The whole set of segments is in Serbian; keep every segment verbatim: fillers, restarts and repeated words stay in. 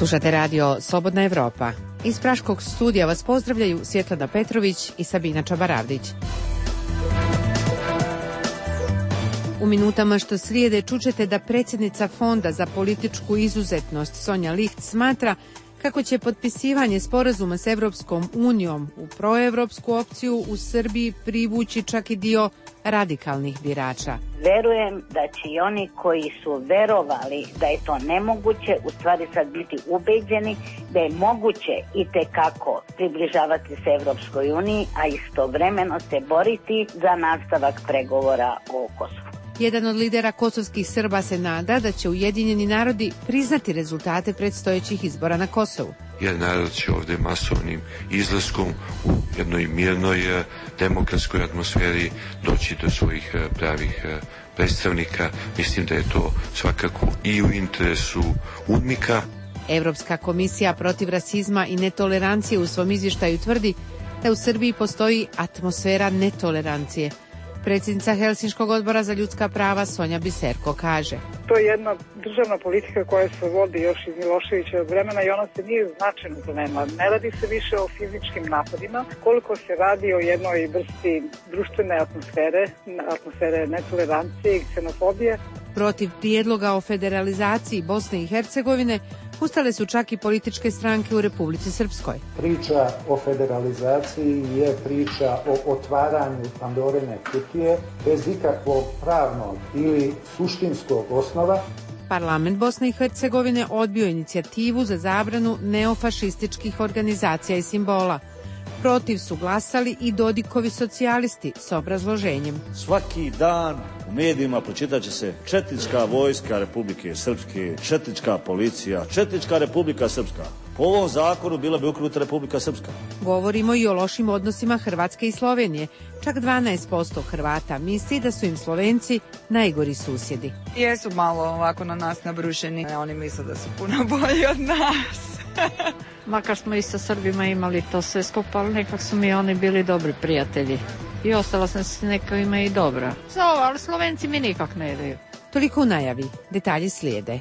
Slušate radio Slobodna Evropa. Iz Praškog studija vas pozdravljaju Svjetlana Petrović i Sabina Čabaravdić. U minutama što slijede čućete da predsjednica Fonda za političku izuzetnost Sonja Licht smatra kako će potpisivanje sporazuma s Evropskom unijom u proevropsku opciju u Srbiji privući čak i dio radikalnih birača. Verujem da će i oni koji su verovali da je to nemoguće, u stvari sad biti ubeđeni da je moguće i tekako približavati se Evropskoj uniji, a istovremeno se boriti za nastavak pregovora o Kosovu. Jedan od lidera kosovskih Srba se nada da će Ujedinjeni narodi priznati rezultate predstojećih izbora na Kosovu. Jer narod će ovdje masovnim izlaskom u jednoj mirnoj demokratskoj atmosferi doći do svojih pravih predstavnika. Mislim da je to svakako i u interesu UNMIK-a. Evropska komisija protiv rasizma i netolerancije u svom izvještaju tvrdi da u Srbiji postoji atmosfera netolerancije. Predsjednica Helsinškog odbora za ljudska prava Sonja Biserko kaže: To je jedna državna politika koja se vodi još iz Miloševićevog vremena i ona se nije značajno promenila. Ne radi se više o fizičkim napadima, koliko se radi o jednoj vrsti društvene atmosfere, atmosfere netolerancije i ksenofobije. Protiv prijedloga o federalizaciji Bosne i Hercegovine ustale su čak i političke stranke u Republici Srpskoj. Priča o federalizaciji je priča o otvaranju Pandorine kutije bez ikakvog pravnog ili suštinskog osnova. Parlament Bosne i Hercegovine odbio inicijativu za zabranu neofašističkih organizacija i simbola. Protiv su glasali i Dodikovi socijalisti s obrazloženjem: Svaki dan u medijima pročitat će se Četnička vojska Republike Srpske, Četnička policija, Četnička Republika Srpska. Po ovom zakonu bila bi ukinuta Republika Srpska. Govorimo i o lošim odnosima Hrvatske i Slovenije. Čak dvanaest posto Hrvata misli da su im Slovenci najgori susjedi. Jesu malo ovako na nas nabrušeni. Oni misle da su puno bolji od nas. Makar smo i sa Srbima imali to sve skupa, ali nekak su mi oni bili dobri prijatelji. I ostala sam s nekima i dobra. So, ali Slovenci mi nikak ne daju. Toliko u najavi. Detalji slijede.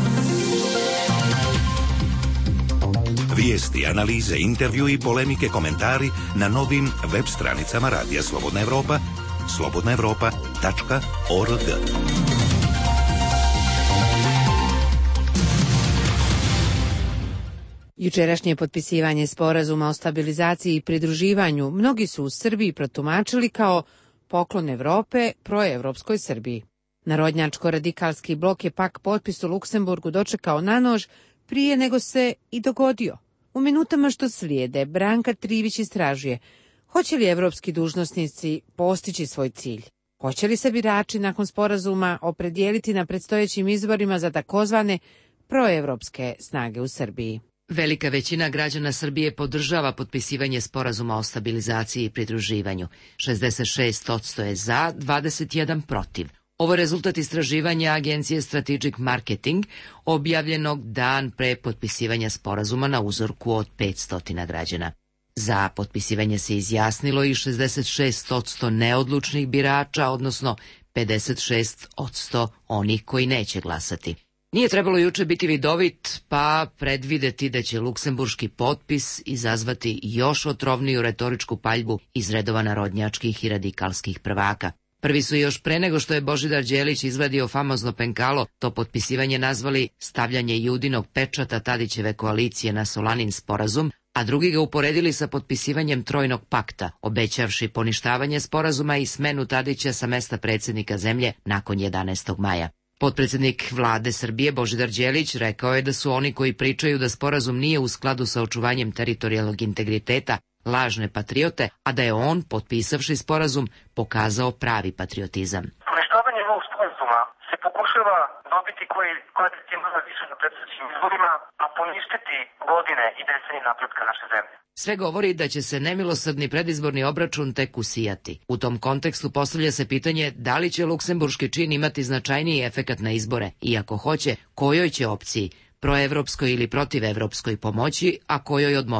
Vijesti, analize, intervju i polemike, komentari na novim web stranicama Radija Slobodna Evropa, slobodna evropa tačka org. Jučerašnje potpisivanje sporazuma o stabilizaciji i pridruživanju mnogi su u Srbiji protumačili kao poklon Evrope proevropskoj Srbiji. Narodnjačko-radikalski blok je pak potpis u Luksemburgu dočekao na nož prije nego se i dogodio. U minutama što slijede, Branka Trivić istražuje hoće li evropski dužnosnici postići svoj cilj. Hoće li se birači nakon sporazuma opredijeliti na predstojećim izborima za takozvane proevropske snage u Srbiji. Velika većina građana Srbije podržava potpisivanje sporazuma o stabilizaciji i pridruživanju. šezdeset šest posto je za, dvadeset jedan protiv. Ovo je rezultat istraživanja agencije Strategic Marketing, objavljenog dan pre potpisivanja sporazuma na uzorku od petsto građana. Za potpisivanje se izjasnilo i šezdeset šest posto neodlučnih birača, odnosno pedeset šest posto onih koji neće glasati. Nije trebalo juče biti vidovit, pa predvideti da će luksemburški potpis izazvati još otrovniju retoričku paljbu iz redova narodnjačkih i radikalskih prvaka. Prvi su još pre nego što je Božidar Đelić izvadio famozno penkalo, to potpisivanje nazvali stavljanje Judinog pečata Tadićeve koalicije na Solanin sporazum, a drugi ga uporedili sa potpisivanjem Trojnog pakta, obećavši poništavanje sporazuma i smenu Tadića sa mesta predsjednika zemlje nakon jedanaestog maja. Potpredsjednik vlade Srbije Božidar Đelić rekao je da su oni koji pričaju da sporazum nije u skladu sa očuvanjem teritorijalnog integriteta lažne patriote, a da je on, potpisavši sporazum, pokazao pravi patriotizam. Poništavanje ovog sporazuma se pokušava dobiti koji koalicijama više na predstojećim izborima, a poništiti godine i decenije napretka naše zemlje. Sve govori da će se nemilosrdni predizborni obračun tek usijati. U tom kontekstu postavlja se pitanje da li će luksemburški čin imati značajniji efekat na izbore i ako hoće, kojoj će opciji, proevropskoj ili protivevropskoj pomoći, a kojoj odmoći.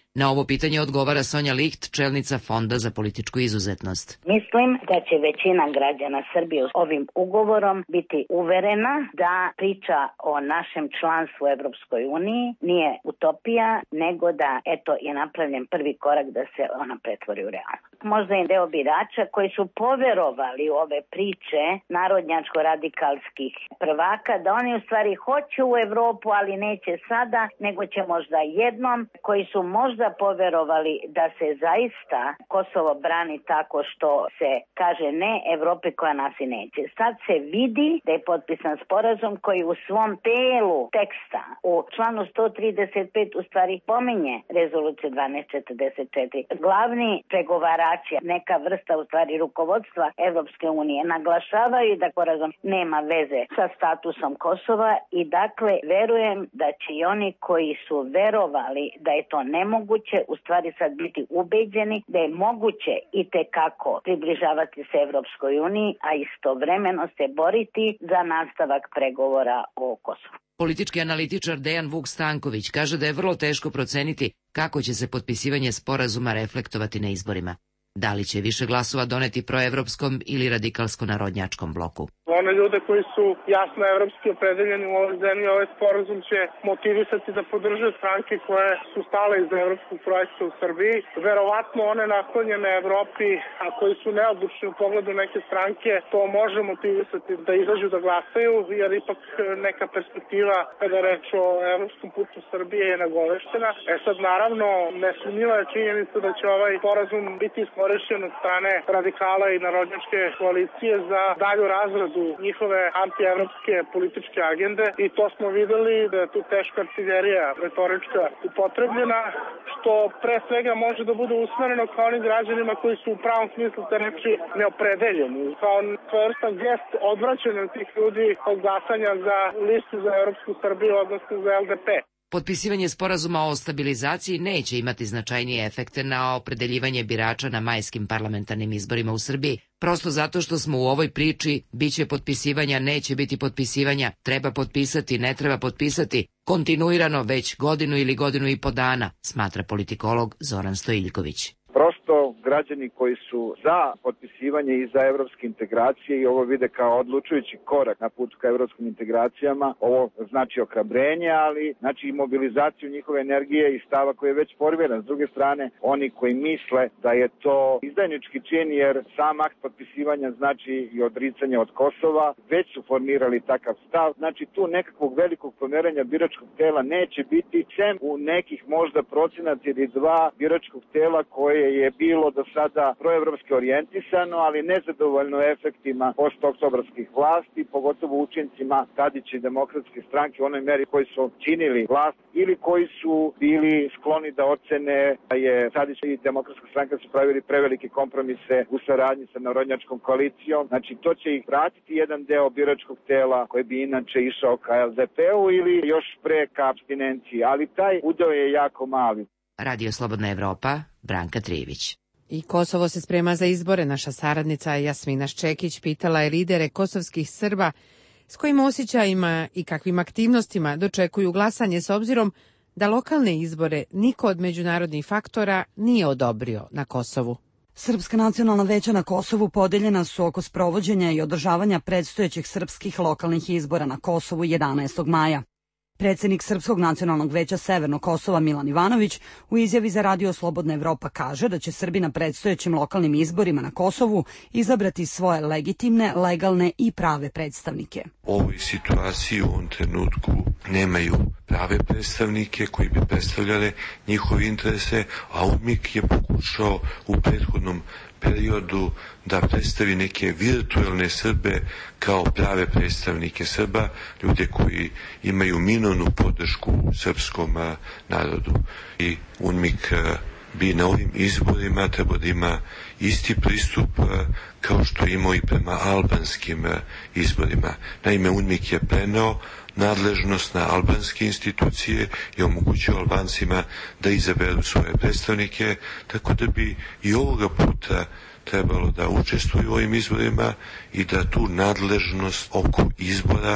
Na ovo pitanje odgovara Sonja Licht, čelnica Fonda za političku izuzetnost. Mislim da će većina građana Srbije ovim ugovorom biti uverena da priča o našem članstvu u Evropskoj uniji nije utopija, nego da eto je napravljen prvi korak da se ona pretvori u realnost. Možda i deo birača koji su poverovali u ove priče narodnjačko-radikalskih prvaka, da oni u stvari hoće u Evropu, ali neće sada, nego će možda jednom, koji su možda poverovali da se zaista Kosovo brani tako što se kaže ne Evropi koja nas i neće. Sad se vidi da je potpisan sporazum koji u svom telu teksta u članu sto trideset pet u stvari pominje rezoluciju dvanaest četrdeset četiri. Glavni pregovarači, neka vrsta u stvari rukovodstva Evropske unije, naglašavaju da sporazum nema veze sa statusom Kosova i dakle verujem da će i oni koji su verovali da je to nemoguće u stvari sad biti ubeđeni da je moguće i tekako približavati se Evropskoj uniji, a istovremeno se boriti za nastavak pregovora o Kosovu. Politički analitičar Dejan Vuk Stanković kaže da je vrlo teško proceniti kako će se potpisivanje sporazuma reflektovati na izborima. Da li će više glasova doneti proevropskom ili radikalsko-narodnjačkom bloku? One ljude koji su jasno evropski opredeljeni u ovoj zemlji, ovaj sporazum će motivisati da podrže stranke koje su stale iz evropskog projekta u Srbiji. Verovatno one naklonjene Evropi, a koji su neodlučni u pogledu neke stranke, to može motivisati da izađu da glasaju, jer ipak neka perspektiva kada je reč o evropskom putu Srbije je nagoveštena. E sad naravno nesumnjiva je činjenica da će ovaj sporazum biti iskorišćen od strane radikala i narodnjačke koalicije za dalju razradu njihove antievropske političke agende i to smo videli da je tu teška artiljerija retorička upotrebljena, što pre svega može da bude usmereno kao onim građanima koji su u pravom smislu te reči neopredeljeni, kao svojevrstan gest odvraćanja tih ljudi od glasanja za listu za Evropsku Srbiju, odnosno za L D P. Potpisivanje sporazuma o stabilizaciji neće imati značajnije efekte na opredeljivanje birača na majskim parlamentarnim izborima u Srbiji, prosto zato što smo u ovoj priči biće potpisivanja, neće biti potpisivanja, treba potpisati, ne treba potpisati, kontinuirano već godinu ili godinu i po dana, smatra politikolog Zoran Stojiljković. Prosto građani koji su za potpisivanje i za evropske integracije i ovo vide kao odlučujući korak na putu ka evropskim integracijama, ovo znači ohrabrenje, ali znači i mobilizaciju njihove energije i stava koji je već formiran. S druge strane, oni koji misle da je to izdajnički čin jer sam akt potpisivanja znači i odricanje od Kosova, već su formirali takav stav. Znači tu nekakvog velikog pomeranja biračkog tela neće biti, sem u nekih možda procenat ili dva biračkog tela koje je bilo do sada proevropski orijentisano, ali nezadovoljno efektima postooktobarskih vlasti, pogotovo učincima Tadića i Demokratske stranke u onoj meri koji su činili vlast ili koji su bili skloni da ocene da je Tadić i Demokratska stranka su pravili prevelike kompromise u saradnji sa narodnjačkom koalicijom. Znači to će ih vratiti jedan deo biračkog tela koji bi inače išao ka L D P-u ili još pre ka apstinenciji, ali taj udeo je jako mali. Radio Slobodna Evropa, Branka Trijević. I Kosovo se sprema za izbore. Naša saradnica Jasmina Ščekić pitala je lidere kosovskih Srba s kojim osjećajima i kakvim aktivnostima dočekuju glasanje s obzirom da lokalne izbore niko od međunarodnih faktora nije odobrio na Kosovu. Srpska nacionalna veća na Kosovu podeljena su oko sprovođenja i održavanja predstojećih srpskih lokalnih izbora na Kosovu jedanaestog maja. Predsednik Srpskog nacionalnog veća Severnog Kosova Milan Ivanović u izjavi za Radio Slobodna Evropa kaže da će Srbi na predstojećim lokalnim izborima na Kosovu izabrati svoje legitimne, legalne i prave predstavnike. U ovoj situaciji u ovom trenutku nemaju prave predstavnike koji bi predstavljale njihove interese, a UMIK je pokušao u prethodnom periodu da predstavi neke virtualne Srbe kao prave predstavnike Srba, ljude koji imaju minornu podršku u srpskom narodu. I UNMIK bi na ovim izborima trebao da ima isti pristup kao što je imao i prema albanskim izborima. Naime, UNMIK je preneo nadležnost na albanske institucije i omogućio Albancima da izaberu svoje predstavnike, tako da bi i ovoga puta trebalo da učestvuju u ovim izborima i da tu nadležnost oko izbora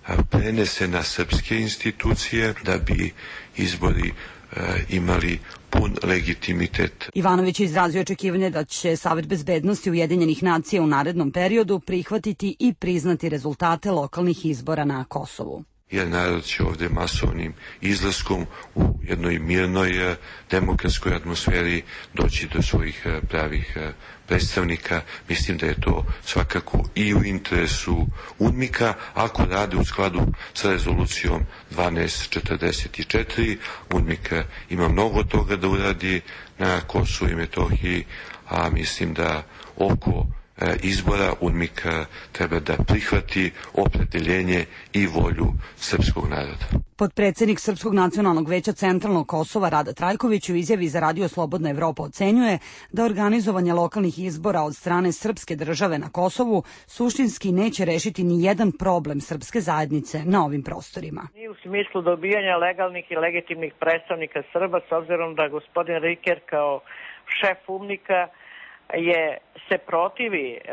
prenese na srpske institucije da bi izbori imali pun legitimitet. Ivanović je izrazio očekivanje da će Savet bezbednosti Ujedinjenih nacija u narednom periodu prihvatiti i priznati rezultate lokalnih izbora na Kosovu. Jer narod će ovde masovnim izlaskom u jednoj mirnoj demokratskoj atmosferi doći do svojih pravih predstavnika. Mislim da je to svakako i u interesu UNMIK-a, ako rade u skladu sa rezolucijom dvanaest četrdeset četiri. UNMIK ima mnogo toga da uradi na Kosovu i Metohiji, a mislim da oko izbora UNMIK treba da prihvati opredeljenje i volju srpskog naroda. Potpredsednik Srpskog nacionalnog veća Centralnog Kosova Rada Trajković u izjavi za Radio Slobodna Evropa ocenjuje da organizovanje lokalnih izbora od strane srpske države na Kosovu suštinski neće rešiti ni jedan problem srpske zajednice na ovim prostorima. Ni u smislu dobijanja legalnih i legitimnih predstavnika Srba, s obzirom da gospodin Riker kao šef UNMIK-a je se protivi e,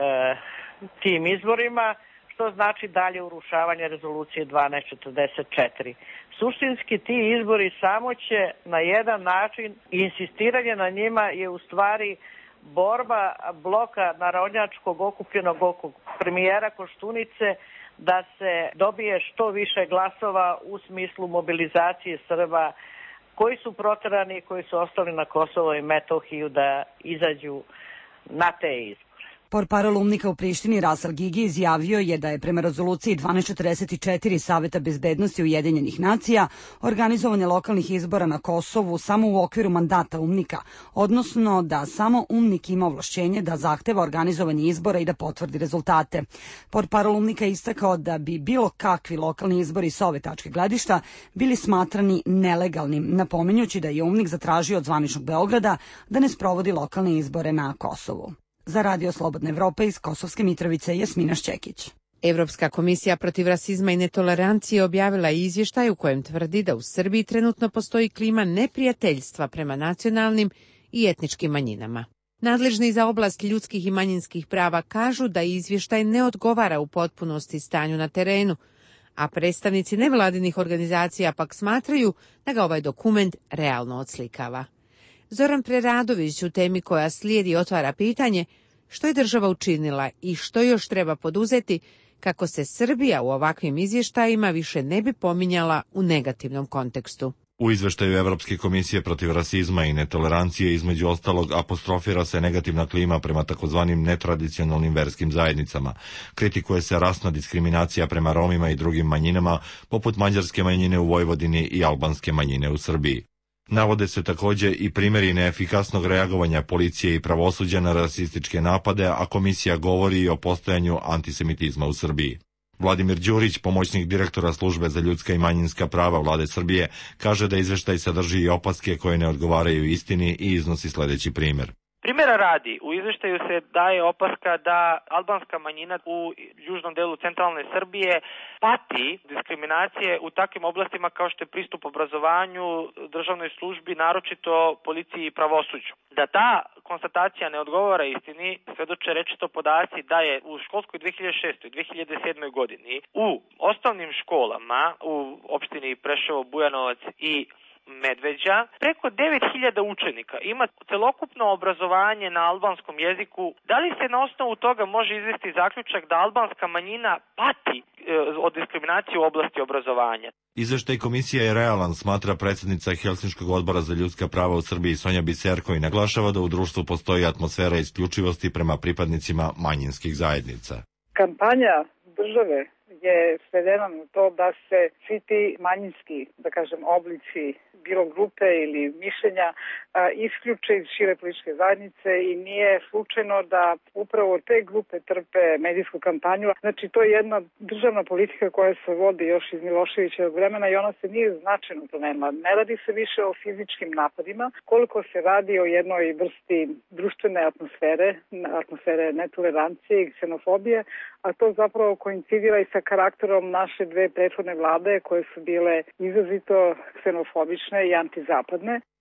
tim izborima, što znači dalje urušavanje rezolucije dvanaest četrdeset četiri. Suštinski ti izbori samo će na jedan način, insistiranje na njima je u stvari borba bloka narodnjačkog okupljenog oko premijera Koštunice da se dobije što više glasova u smislu mobilizacije Srba koji su proterani i koji su ostali na Kosovo i Metohiju da izađu na te izbore. Portparol UNMIK-a u Prištini Rasal Gigi izjavio je da je prema rezoluciji dvanaest četrdeset četiri Saveta bezbednosti Ujedinjenih nacija organizovanje lokalnih izbora na Kosovu samo u okviru mandata UNMIK-a, odnosno da samo UNMIK ima ovlašćenje da zahteva organizovanje izbora i da potvrdi rezultate. Portparol UNMIK-a je istakao da bi bilo kakvi lokalni izbori s ove tačke gledišta bili smatrani nelegalnim, napominjući da je UNMIK zatražio od zvaničnog Beograda da ne sprovodi lokalne izbore na Kosovu. Za Radio Slobodna Evropa iz Kosovske Mitrovice Jasmina Šćekić. Evropska komisija protiv rasizma i netolerancije objavila je izvještaj u kojem tvrdi da u Srbiji trenutno postoji klima neprijateljstva prema nacionalnim i etničkim manjinama. Nadležni za oblast ljudskih i manjinskih prava kažu da izvještaj ne odgovara u potpunosti stanju na terenu, a predstavnici nevladinih organizacija pak smatraju da ga ovaj dokument realno odslikava. Zoran Preradović u temi koja slijedi otvara pitanje što je država učinila i što još treba poduzeti kako se Srbija u ovakvim izvještajima više ne bi pominjala u negativnom kontekstu. U izveštaju Evropske komisije protiv rasizma i netolerancije između ostalog apostrofira se negativna klima prema takozvanim netradicionalnim verskim zajednicama. Kritikuje se rasna diskriminacija prema Romima i drugim manjinama, poput mađarske manjine u Vojvodini i albanske manjine u Srbiji. Navode se takođe i primjeri neefikasnog reagovanja policije i pravosuđa na rasističke napade, a komisija govori i o postojanju antisemitizma u Srbiji. Vladimir Đurić, pomoćnik direktora Službe za ljudska i manjinska prava Vlade Srbije, kaže da izveštaj sadrži i opaske koje ne odgovaraju istini i iznosi sledeći primjer. Primjera radi, u izveštaju se daje opaska da albanska manjina u južnom delu centralne Srbije pati diskriminacije u takvim oblastima kao što je pristup obrazovanju, državnoj službi, naročito policiji i pravosuđu. Da ta konstatacija ne odgovara istini, svedoče rečito podaci da je u školskoj dve hiljade šestoj i dve hiljade sedmoj godini u osnovnim školama u opštini Preševo, Bujanovac i Medveđa, preko devet hiljada učenika ima celokupno obrazovanje na albanskom jeziku. Da li se na osnovu toga može izvesti zaključak da albanska manjina pati e, od diskriminacije u oblasti obrazovanja? Izveštaj komisije je realan, smatra predsjednica Helsinškog odbora za ljudska prava u Srbiji Sonja Biserko i naglašava da u društvu postoji atmosfera isključivosti prema pripadnicima manjinskih zajednica. Kampanja države je svedena na to da se svi ti manjinski, da kažem, oblici bilo grupe ili mišljenja a, isključe iz šire političke zajednice i nije slučajno da upravo te grupe trpe medijsku kampanju. Znači, to je jedna državna politika koja se vodi još iz Miloševićevog vremena i ona se nije značajno promenila. Ne radi se više o fizičkim napadima, koliko se radi o jednoj vrsti društvene atmosfere, atmosfere netolerancije i ksenofobije, a to zapravo koincidira i sa karakterom naše dve prethodne vlade koje su bile izrazito ksenofobične i antizapadne.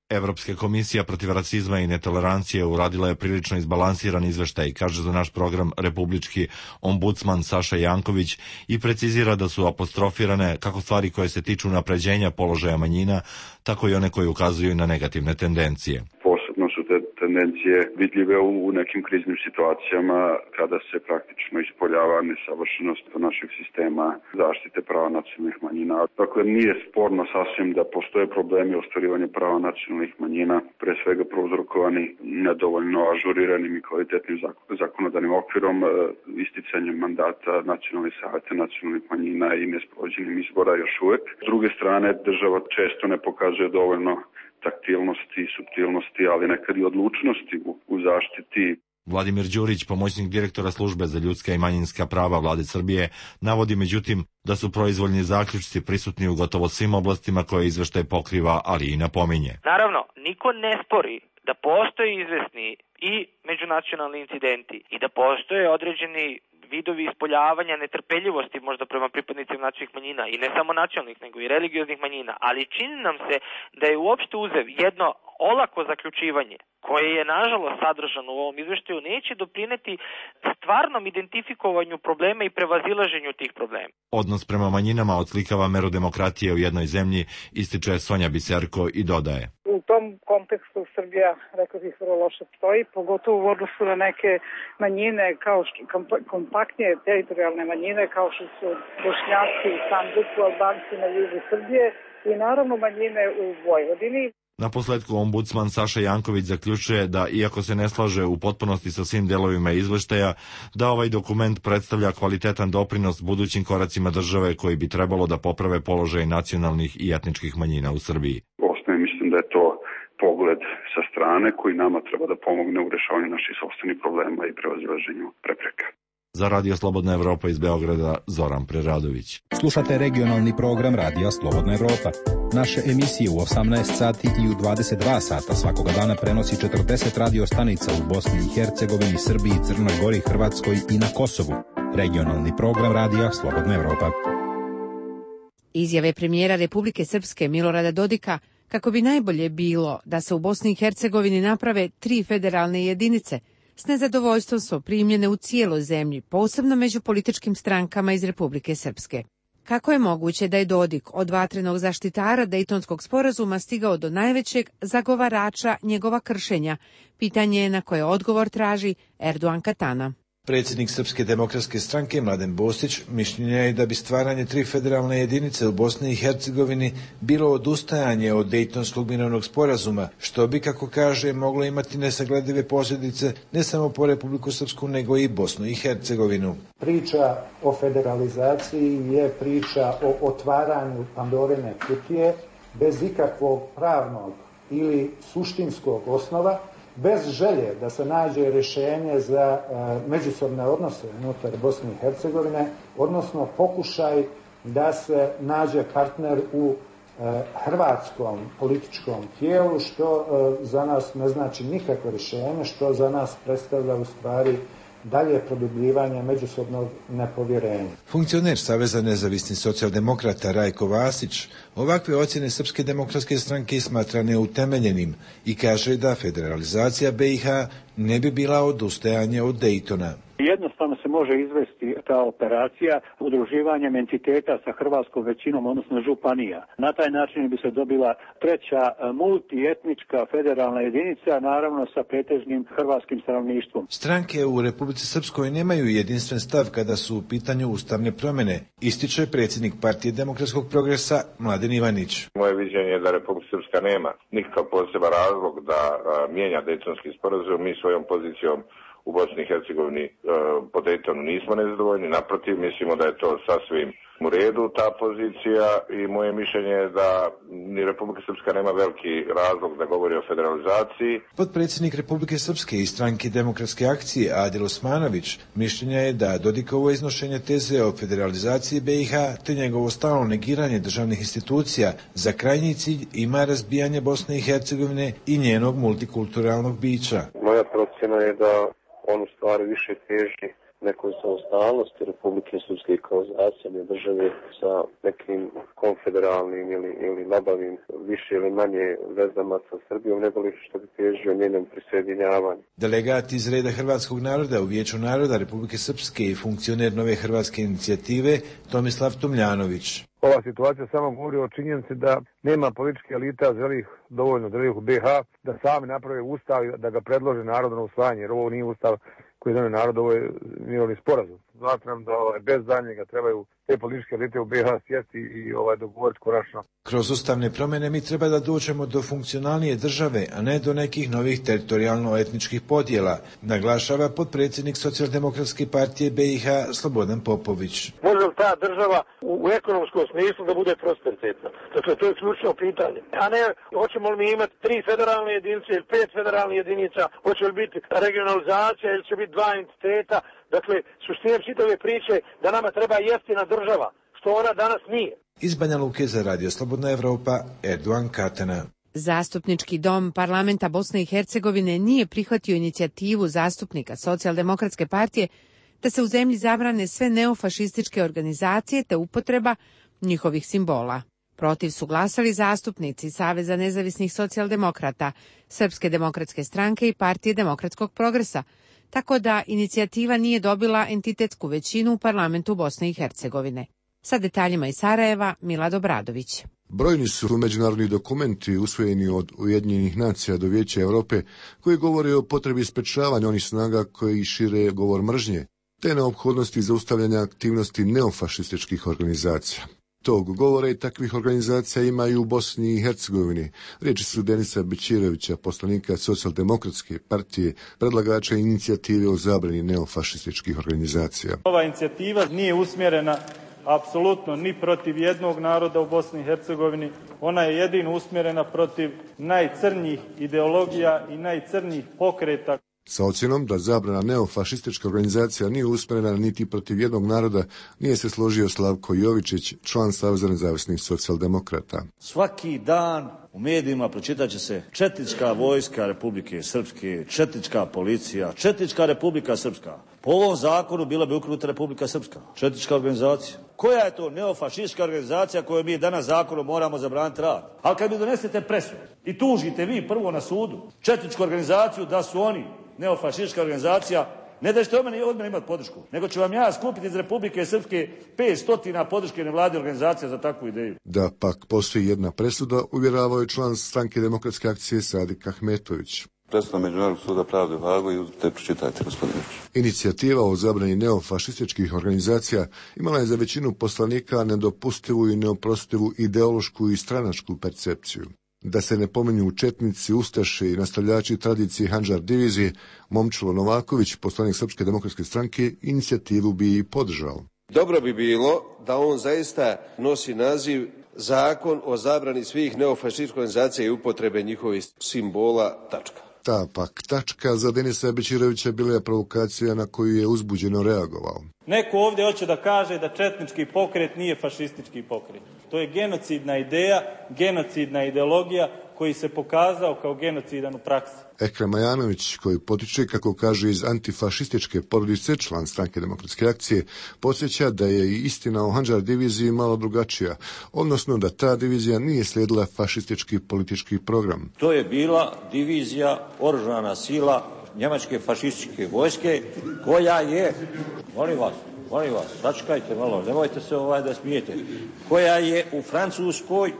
Evropska komisija protiv rasizma i netolerancije uradila je prilično izbalansiran izveštaj, kaže za naš program republički ombudsman Saša Janković i precizira da su apostrofirane kako stvari koje se tiču unapređenja položaja manjina, tako i one koje ukazuju na negativne tendencije. Posebno su te tendencije vidljive u nekim kriznim situacijama kada se praktično ispoljava nesavršenost našeg sistema zaštite prava nacionalnih manjina. Dakle, nije sporno sasvim da postoje problemi u ostvarivanju prava nacionalnih manjina, pre svega prouzrokovani nedovoljno ažuriranim i kvalitetnim zakonodavnim okvirom, isticanjem mandata nacionalnih saveta nacionalnih manjina i nesprovođenjem izbora još uvek. S druge strane, država često ne pokazuje dovoljno taktilnosti i suptilnosti, ali nekad i odlučnosti u, u zaštiti. Vladimir Đurić, pomoćnik direktora službe za ljudska i manjinska prava Vlade Srbije, navodi međutim da su proizvoljni zaključci prisutni u gotovo svim oblastima koje izveštaj pokriva, ali i napominje. Naravno, niko ne spori da postoje izvesni i međunacionalni incidenti i da postoje određeni vidovi ispoljavanja netrpeljivosti možda prema pripadnicima nacionalnih manjina i ne samo nacionalnih nego i religioznih manjina, ali čini nam se da je uopšte uzev jedno olako zaključivanje koje je nažalost sadržano u ovom izveštaju neće doprineti stvarnom identifikovanju problema i prevazilaženju tih problema. Odnos prema manjinama odslikava meru demokratije u jednoj zemlji, ističe Sonja Biserko i dodaje. U tom kontekstu Srbija, rekao bih, vrlo loše stoji, pogotovo u odnosu na neke manjine, kao što, kompaktnije teritorijalne manjine, kao što su Bošnjaci u Sandžaku, Albanci na jugu Srbije i naravno manjine u Vojvodini. Naposledku ombudsman Saša Janković zaključuje da, iako se ne slaže u potpunosti sa svim delovima izveštaja, da ovaj dokument predstavlja kvalitetan doprinos budućim koracima države koji bi trebalo da poprave položaj nacionalnih i etničkih manjina u Srbiji. Osnovno mislim da je to pogled sa strane koji nama treba da pomogne u rešavanju naših sopstvenih problema i prevazilaženju prepreka. Za Radio Slobodna Evropa iz Beograda, Zoran Preradović. Slušate regionalni program Radija Slobodna Evropa. Naše emisije u osamnaest sati i u dvadeset dva sata svakoga dana prenosi četrdeset radio stanica u Bosni i Hercegovini, Srbiji, Crnoj Gori, Hrvatskoj i na Kosovu. Regionalni program Radija Slobodna Evropa. Izjave premijera Republike Srpske Milorada Dodika kako bi najbolje bilo da se u Bosni i Hercegovini naprave tri federalne jedinice, s nezadovoljstvom su primljene u cijeloj zemlji, posebno među političkim strankama iz Republike Srpske. Kako je moguće da je Dodik od vatrenog zaštitara Dejtonskog sporazuma stigao do najvećeg zagovarača njegova kršenja? Pitanje je na koje odgovor traži Erdogan Katana. Predsjednik Srpske demokratske stranke Mladen Bostić mišljenja je da bi stvaranje tri federalne jedinice u Bosni i Hercegovini bilo odustajanje od Dejtonskog mirovnog sporazuma, što bi, kako kaže, moglo imati nesagledive posljedice ne samo po Republiku Srpsku, nego i Bosnu i Hercegovinu. Priča o federalizaciji je priča o otvaranju Pandorine kutije bez ikakvog pravnog ili suštinskog osnova, bez želje da se nađe rješenje za e, međusobne odnose unutar Bosne i Hercegovine, odnosno pokušaj da se nađe partner u e, hrvatskom političkom tijelu, što e, za nas ne znači nikakvo rješenje, što za nas predstavlja u stvari dalje produbljivanje međusobnog nepovjerenja. Funkcioner Saveza nezavisnih socijaldemokrata Rajko Vasić ovakve ocjene Srpske demokratske stranke smatra neutemeljenim i kaže da federalizacija B i H ne bi bila odustajanje od Dejtona. Jednostavno se može izvesti ta operacija udruživanjem entiteta sa hrvatskom većinom, odnosno županija. Na taj način bi se dobila treća multietnička federalna jedinica, naravno sa pretežnim hrvatskim stanovništvom. Stranke u Republici Srpskoj nemaju jedinstven stav kada su u pitanju ustavne promjene, ističe predsjednik Partije demokratskog progresa Mladen Ivanić. Moje viđenje je da Republika Srpska nema nikakav poseban razlog da a, mijenja Dejtonski sporazum. Mi svojom pozicijom u Bosni i Hercegovini e, po Dejtonu nismo nezadovoljni, naprotiv, mislimo da je to sasvim u redu ta pozicija i moje mišljenje je da ni Republika Srpska nema veliki razlog da govori o federalizaciji. Potpredsjednik Republike Srpske i stranke Demokratske akcije Adil Osmanović mišljenja je da Dodikovo iznošenje teze o federalizaciji B i H te njegovo stalno negiranje državnih institucija za krajnji cilj ima razbijanje Bosne i Hercegovine i njenog multikulturalnog bića. Moja procjena je da on u stvari više teži nekoj samostalnosti Republike Srpske kao zasebne države sa nekim konfederalnim ili, ili labavim više ili manje vezama sa Srbijom, nego li što bi težio njenom prisjedinjavanju. Delegat iz reda hrvatskog naroda u Vijeću naroda Republike Srpske i funkcioner Nove hrvatske inicijative Tomislav Tomljanović. Ova situacija samo govori o činjenici da nema političke elita zrelih, dovoljno zrelih u be ha da sami naprave ustav i da ga predlože narodu na usvajanje, jer ovo nije ustav koji zove narod, ovo je mirovni sporazum. Smatram da ovaj, bez daljnjega trebaju te političke elite u be ha sjesti i ovaj, dogovoriti konačno. Kroz ustavne promjene mi treba da dođemo do funkcionalnije države, a ne do nekih novih teritorijalno-etničkih podjela, naglašava potpredsjednik Socijaldemokratske partije be i ha Slobodan Popović. Može li ta država u, u ekonomskom smislu da bude prosperitetna? Dakle, to je ključno pitanje. A ne, hoćemo li mi imati tri federalne jedinice ili pet federalnih jedinica, hoće li biti regionalizacija ili će biti dva entiteta. Dakle, suština čitave priče da nama treba jeftina država, što ona danas nije. Iz Banja Luke za Radio Slobodna Evropa, Erdogan Katana. Zastupnički dom parlamenta Bosne i Hercegovine nije prihvatio inicijativu zastupnika Socijaldemokratske partije da se u zemlji zabrane sve neofašističke organizacije te upotreba njihovih simbola. Protiv su glasali zastupnici Saveza nezavisnih socijaldemokrata, Srpske demokratske stranke i Partije demokratskog progresa, tako da inicijativa nije dobila entitetsku većinu u parlamentu Bosne i Hercegovine. Sa detaljima iz Sarajeva, Milad Obradović. Brojni su međunarodni dokumenti usvojeni od Ujedinjenih nacija do Vijeća Europe koji govore o potrebi sprečavanja onih snaga koji šire govor mržnje, te neophodnosti zaustavljanja aktivnosti neofašističkih organizacija. Tog govora i takvih organizacija ima i u Bosni i Hercegovini. Riječi su Denisa Bećirovića, poslanika Socijaldemokratske partije, predlagača inicijative o zabrani neofašističkih organizacija. Ova inicijativa nije usmjerena apsolutno ni protiv jednog naroda u Bosni i Hercegovini. Ona je jedino usmjerena protiv najcrnjih ideologija i najcrnjih pokreta. Sa ocjenom da zabrana neofašistička organizacija nije usmjerena niti protiv jednog naroda, nije se složio Slavko Jovičić, član Saveza nezavisnih socijaldemokrata. Svaki dan u medijima pročitat će se četnička vojska Republike Srpske, četnička policija, četnička Republika Srpska. Po ovom zakonu bila bi ukinuta Republika Srpska, četnička organizacija. Koja je to neofašistička organizacija koju mi danas zakonom moramo zabraniti rad? Ali kad mi donesete presudu i tužite vi prvo na sudu četničku organizaciju da su oni neofašistička organizacija, ne da ćete od mene, od mene imati podršku, nego ću vam ja skupiti iz Republike Srpske petsto podrške nevladine organizacije za takvu ideju. Da pak postoji jedna presuda, uvjeravao je član Stranke demokratske akcije Sadik Ahmetović. Presuda Međunarodnog suda pravde u Hagu i uzmite pročitajte, gospodine. Inicijativa o zabrani neofašističkih organizacija imala je za većinu poslanika nedopustivu i neoprostivu ideološku i stranačku percepciju. Da se ne pominju četnici, ustaše i nastavljači tradicije Handžar divizije, Momčilo Novaković, poslanik Srpske demokratske stranke, inicijativu bi i podržao. Dobro bi bilo da on zaista nosi naziv Zakon o zabrani svih neofašističkih organizacija i upotrebe njihovih simbola, tačka. Ta pak tačka za Denisa Bećirovića bila je provokacija na koju je uzbuđeno reagovao. Neko ovdje hoće da kaže da četnički pokret nije fašistički pokret. To je genocidna ideja, genocidna ideologija koji se pokazao kao genocidan u praksi. Ekrem Ajanović, koji potiče, kako kaže, iz antifašističke porodice, član Stranke demokratske akcije, podsjeća da je i istina o Handžar diviziji malo drugačija, odnosno da ta divizija nije slijedila fašistički politički program. To je bila divizija, oružana sila njemačke fašističke vojske koja je, molim vas, molim vas, sačekajte malo, nemojte se ovaj da smijete, koja je u Francuskoj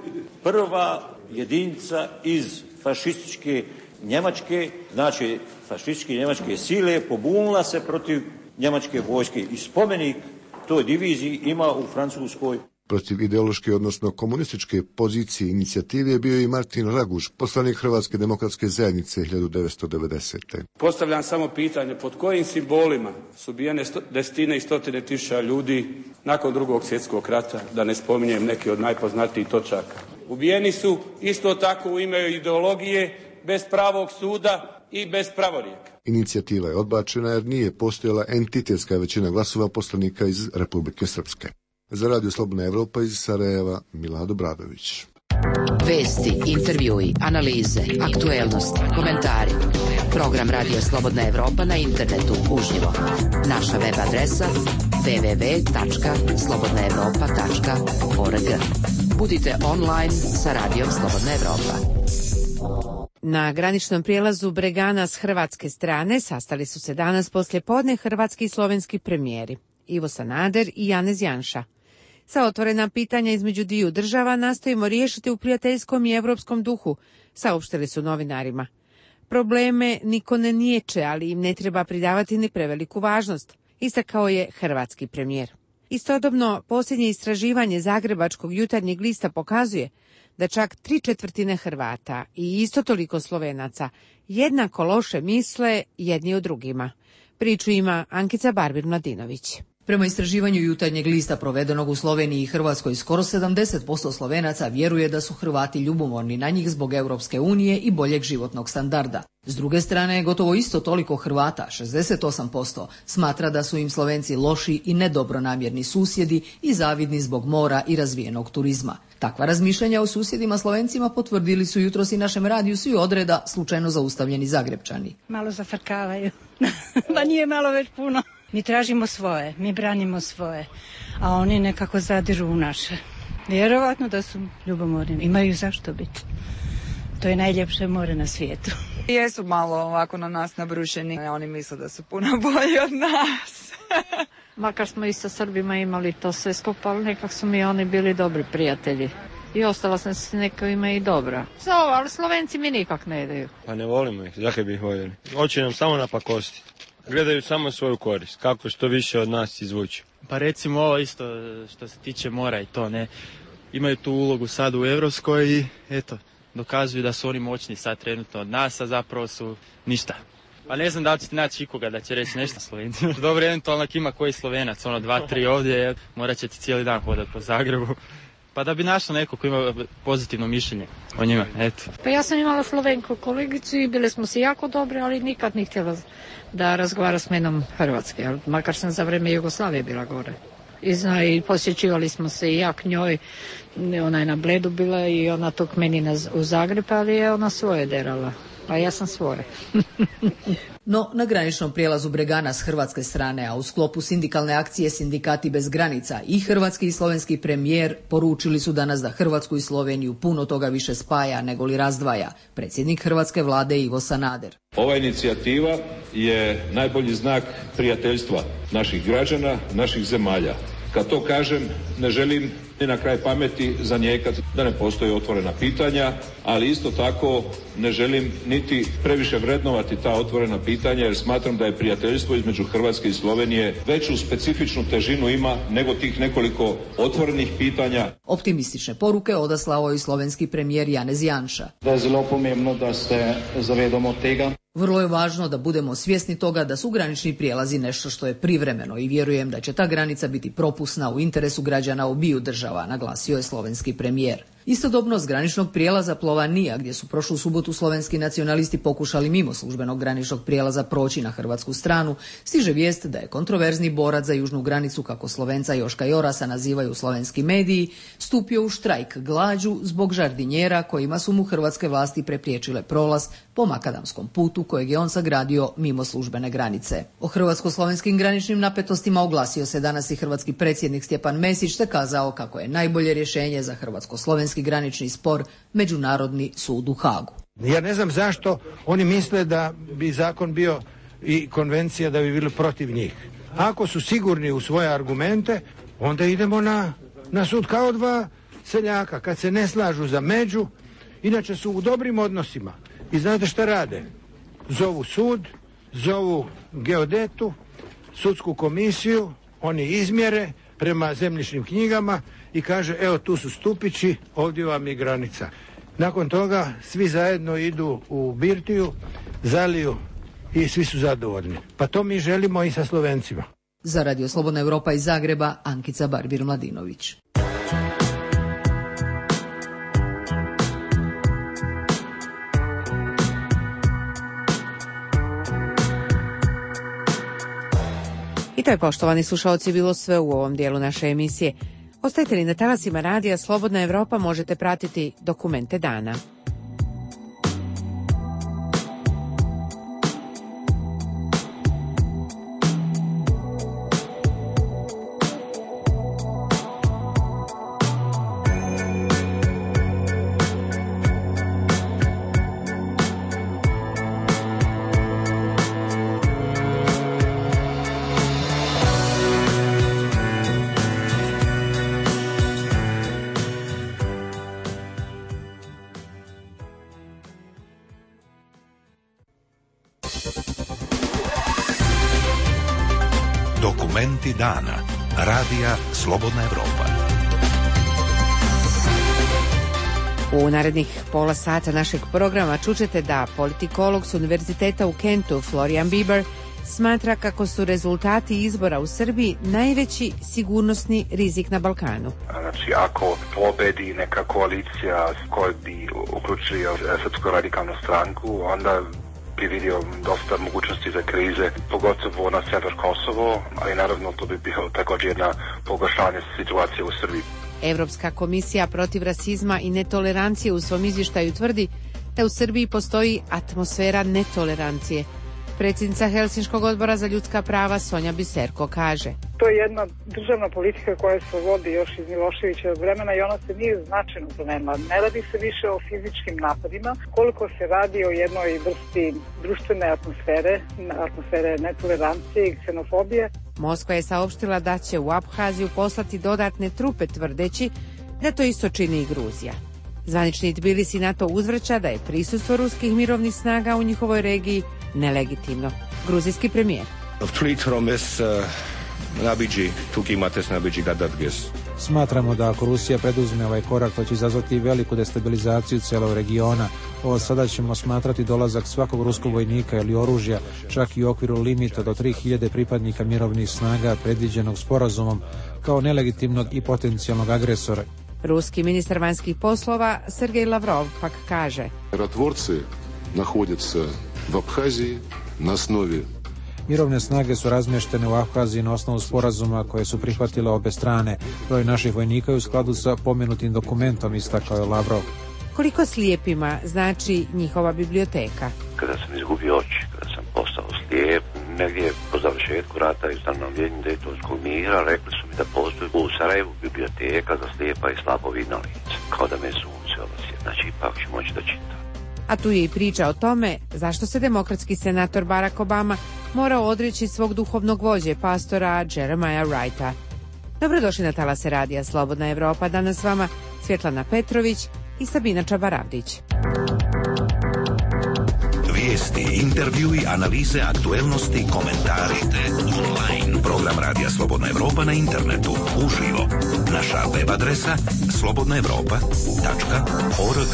prva jedinica iz fašističke Njemačke, znači fašističke njemačke sile, pobunila se protiv njemačke vojske i spomenik toj diviziji ima u Francuskoj. Protiv ideološke, odnosno komunističke pozicije inicijative bio je i Martin Raguž, poslanik Hrvatske demokratske zajednice hiljadu devetsto devedesete. Postavljam samo pitanje, pod kojim simbolima su ubijene desetine i stotine tisuća ljudi nakon drugog svjetskog rata, da ne spominjem neke od najpoznatijih točaka. Ubijeni su isto tako u ime ideologije, bez pravog suda i bez pravorijeka. Inicijativa je odbačena jer nije postojala entitetska većina glasova poslanika iz Republike Srpske. Za Radio Slobodna Evropa iz Sarajeva, Milad Obradović. Vesti, intervjui, analize, aktuelnosti, komentari. Program Radio Slobodna Evropa na internetu uživo. Naša web adresa w w w tačka slobodna evropa tačka org. Budite online sa Radijom Slobodna Evropa. Na graničnom prijelazu Bregana s hrvatske strane sastali su se danas poslje podne hrvatski i slovenski premijeri Ivo Sanader i Janez Janša. Sa otvorena pitanja između dviju država nastojimo riješiti u prijateljskom i evropskom duhu, saopštili su novinarima. Probleme niko ne niječe, ali im ne treba pridavati ni preveliku važnost, istakao je hrvatski premijer. Istodobno, posljednje istraživanje Zagrebačkog jutarnjeg lista pokazuje da čak tri četvrtine Hrvata i isto toliko Slovenaca jednako loše misle jedni o drugima. Priču ima Ankica Barbir-Mladinović. Prema istraživanju jutarnjeg lista provedenog u Sloveniji i Hrvatskoj, skoro sedamdeset posto Slovenaca vjeruje da su Hrvati ljubomorni na njih zbog Europske unije i boljeg životnog standarda. S druge strane, gotovo isto toliko Hrvata, šezdeset osam posto, smatra da su im Slovenci loši i nedobronamjerni susjedi i zavidni zbog mora i razvijenog turizma. Takva razmišljanja o susjedima Slovencima potvrdili su jutros i našem radiju svi odreda slučajno zaustavljeni Zagrebčani. Malo zafrkavaju, pa nije malo već puno. Mi tražimo svoje, mi branimo svoje, a oni nekako zadiru u naše. Vjerovatno da su ljubomorni, imaju zašto biti. To je najljepše more na svijetu. Jesu malo ovako na nas nabrušeni, oni misle da su puno bolji od nas. Makar smo i sa Srbima imali to sve skupa, ali nekak su mi oni bili dobri prijatelji. I ostala sam s nekovima i dobra. So, ali Slovenci mi nikak ne daju. Pa ne volimo ih, zakaj bi ih voljeli. Hoće nam samo napakostiti. Gledaju samo svoju korist, kako što više od nas izvući. Pa recimo ovo isto što se tiče mora i to, ne. Imaju tu ulogu sad u Evropskoj i eto, dokazuju da su oni moćni sad trenutno od nas, a zapravo su ništa. Pa ne znam da li ćete naći ikoga da će reći nešto Slovenci. Dobro, eventualno ako ima koji Slovenac, ono dva, tri ovdje, morat ćete cijeli dan hodati po Zagrebu. Pa da bi našla neko ko ima pozitivno mišljenje o njima, eto. Pa ja sam imala Slovenku kolegicu i bile smo si jako dobre, ali nikad nije htjela da razgovara s menom Hrvatske, makar sam za vrijeme Jugoslavije bila gore. I, zna, i posjećivali smo se i ja k njoj, ona je na Bledu bila i ona to k meni na, u Zagreb, ali je ona svoje derala, a ja sam svoje. No, na graničnom prijelazu Bregana s hrvatske strane, a u sklopu sindikalne akcije Sindikati bez granica, i hrvatski i slovenski premijer poručili su danas da Hrvatsku i Sloveniju puno toga više spaja nego li razdvaja. Predsjednik hrvatske vlade Ivo Sanader. Ova inicijativa je najbolji znak prijateljstva naših građana, naših zemalja. Kad to kažem, ne želim ni na kraj pameti zanijekati da ne postoje otvorena pitanja, ali isto tako ne želim niti previše vrednovati ta otvorena pitanja, jer smatram da je prijateljstvo između Hrvatske i Slovenije veću specifičnu težinu ima nego tih nekoliko otvorenih pitanja. Optimistične poruke odaslao i slovenski premijer Janez Janša. Da je zelo pomembno da se zavedamo tega. Vrlo je važno da budemo svjesni toga da su granični prijelazi nešto što je privremeno i vjerujem da će ta granica biti propusna u interesu građana obiju država, naglasio je slovenski premijer. Istodobno s graničnog prijelaza Plovanija, gdje su prošlu subotu slovenski nacionalisti pokušali mimo službenog graničnog prijelaza proći na hrvatsku stranu, stiže vijest da je kontroverzni borac za južnu granicu, kako Slovenca Joška Jorasa nazivaju slovenski mediji, stupio u štrajk glađu zbog žardinjera kojima su mu hrvatske vlasti prepriječile prolaz po makadamskom putu kojeg je on sagradio mimo službene granice. O hrvatsko-slovenskim graničnim napetostima oglasio se danas i hrvatski predsjednik Stjepan Mesić te kazao kako je najbolje rješenje za hrvatsko-slovenski granični spor Međunarodni sud u Hagu. Ja ne znam zašto oni misle da bi zakon bio i konvencija da bi bili protiv njih. Ako su sigurni u svoje argumente, onda idemo na, na sud kao dva seljaka. Kad se ne slažu za među, inače su u dobrim odnosima. I znate šta rade? Zovu sud, zovu geodetu, sudsku komisiju, oni izmjere prema zemljišnim knjigama i kaže evo tu su stupići, ovdje vam je granica. Nakon toga svi zajedno idu u birtiju, zaliju i svi su zadovoljni. Pa to mi želimo i sa Slovencima. Za Radio Slobodna Evropa iz Zagreba, Ankica Barbir-Mladinović. I to je, poštovani slušalci, bilo sve u ovom dijelu naše emisije. Ostajete li na talasima radija Slobodna Evropa, možete pratiti Dokumente dana. Dokumenti dana. Radija Slobodna Evropa. U narednih pola sata našeg programa čućete da politikolog s Univerziteta u Kentu Florian Bieber smatra kako su rezultati izbora u Srbiji najveći sigurnosni rizik na Balkanu. Znači, ako pobedi neka koalicija koja bi uključili Srpsku radikalnu stranku, onda bi vidio dosta mogućnosti za krize, pogotovo na sever Kosovo, ali naravno to bi bilo također jedna pogoršanje situacije u Srbiji. Evropska komisija protiv rasizma i netolerancije u svom izvještaju tvrdi da u Srbiji postoji atmosfera netolerancije. Predsjednica Helsinškog odbora za ljudska prava Sonja Biserko kaže: To je jedna državna politika koja se vodi još iz Miloševićevog vremena i ona se nije značajno promenila. Ne radi se više o fizičkim napadima, koliko se radi o jednoj vrsti društvene atmosfere, atmosfere netolerancije i ksenofobije. Moskva je saopštila da će u Abhaziju poslati dodatne trupe, tvrdeći da to isto čini i Gruzija. Zvanični Tbilisi NATO uzvraća da je prisustvo ruskih mirovnih snaga u njihovoj regiji nelegitimno. Gruzijski premijer: Smatramo da ako Rusija preduzme ovaj korak, to će izazvati veliku destabilizaciju cijelog regiona. Od sada ćemo smatrati dolazak svakog ruskog vojnika ili oružja, čak i u okviru limita do tri hiljade pripadnika mirovnih snaga predviđenog sporazumom, kao nelegitimnog i potencijalnog agresora. Ruski ministar vanjskih poslova Sergej Lavrov pak kaže: Mirotvorci nalaze se u Abhaziji na osnovi. Mirovne snage su razmještene u Abhaziji na osnovu sporazuma koje su prihvatile obe strane. Broj naših vojnika je u skladu sa pomenutim dokumentom, istakao je Lavrov. Koliko slijepima znači njihova biblioteka? Kada sam izgubio oči, kada sam postao slijep, negdje po završetku rata i ustanovljenju Dejtonskog mira, rekli su mi da postoji u Sarajevu biblioteka za slijepa i slabovidna lica. Kao da me sunce obasje, znači ipak ću moći da čitam. A tu je i priča o tome zašto se demokratski senator Barack Obama morao odreći svog duhovnog vođe, pastora Jeremiah Wrighta. Dobrodošli na talase radija Slobodna Evropa, danas s vama Svjetlana Petrović i Sabina Čabaravdić. Vijesti, intervjui, analize, aktuelnosti, komentari, online. Program Radija Slobodna Evropa na internetu, uživo. Naša web adresa slobodna evropa tačka org.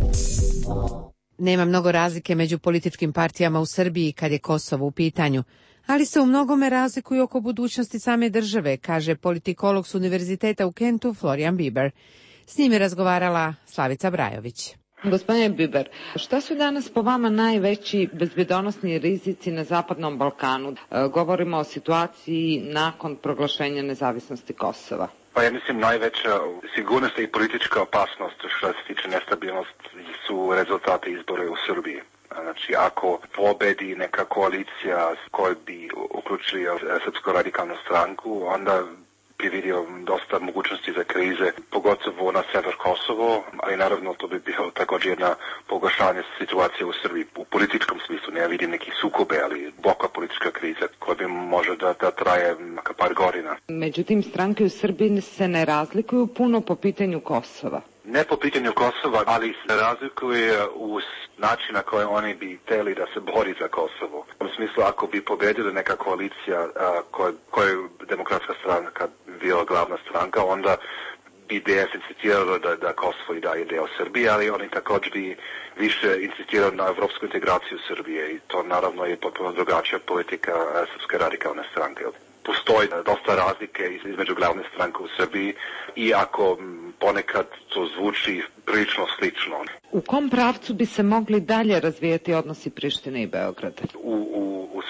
Nema mnogo razlike među političkim partijama u Srbiji kad je Kosovo u pitanju, ali se u mnogome razlikuju oko budućnosti same države, kaže politikolog s Univerziteta u Kentu Florian Bieber. S njim je razgovarala Slavica Brajović. Gospodine Bieber, šta su danas po vama najveći bezbjednosni rizici na Zapadnom Balkanu? E, govorimo o situaciji nakon proglašenja nezavisnosti Kosova. Pa ja mislim najveća sigurnost i politička opasnost što se tiče nestabilnosti su rezultati izbora u Srbiji. Znači, ako pobedi neka koalicija koja bi uključili Srpsku radikalnu stranku, onda bi vidio dosta mogućnosti za krize, pogotovo na sever Kosovo, ali naravno to bi bilo također jedna pogoršanje situacije u Srbiji. U političkom smislu ne vidim neki sukobe, ali boka politička kriza koja bi može da, da traje neka par godina. Međutim, stranke u Srbiji se ne razlikuju puno po pitanju Kosova. Ne po pitanju Kosova, ali se razlikuje u način na koji oni bi htjeli da se bori za Kosovo. U smislu, ako bi pobedila neka koalicija koja, koja je demokratska stranka bila glavna stranka, onda bi D S insistiralo da, da Kosovo i dalje deo Srbije, ali oni također bi više insistirali na evropsku integraciju Srbije i to naravno je potpuno drugačija politika Srpske radikalne stranke. Postoji dosta razlike između glavne stranke u Srbiji i ako ponekad to zvuči prilično slično. U kom pravcu bi se mogli dalje razvijati odnosi Prištine i Beograda? U, u, u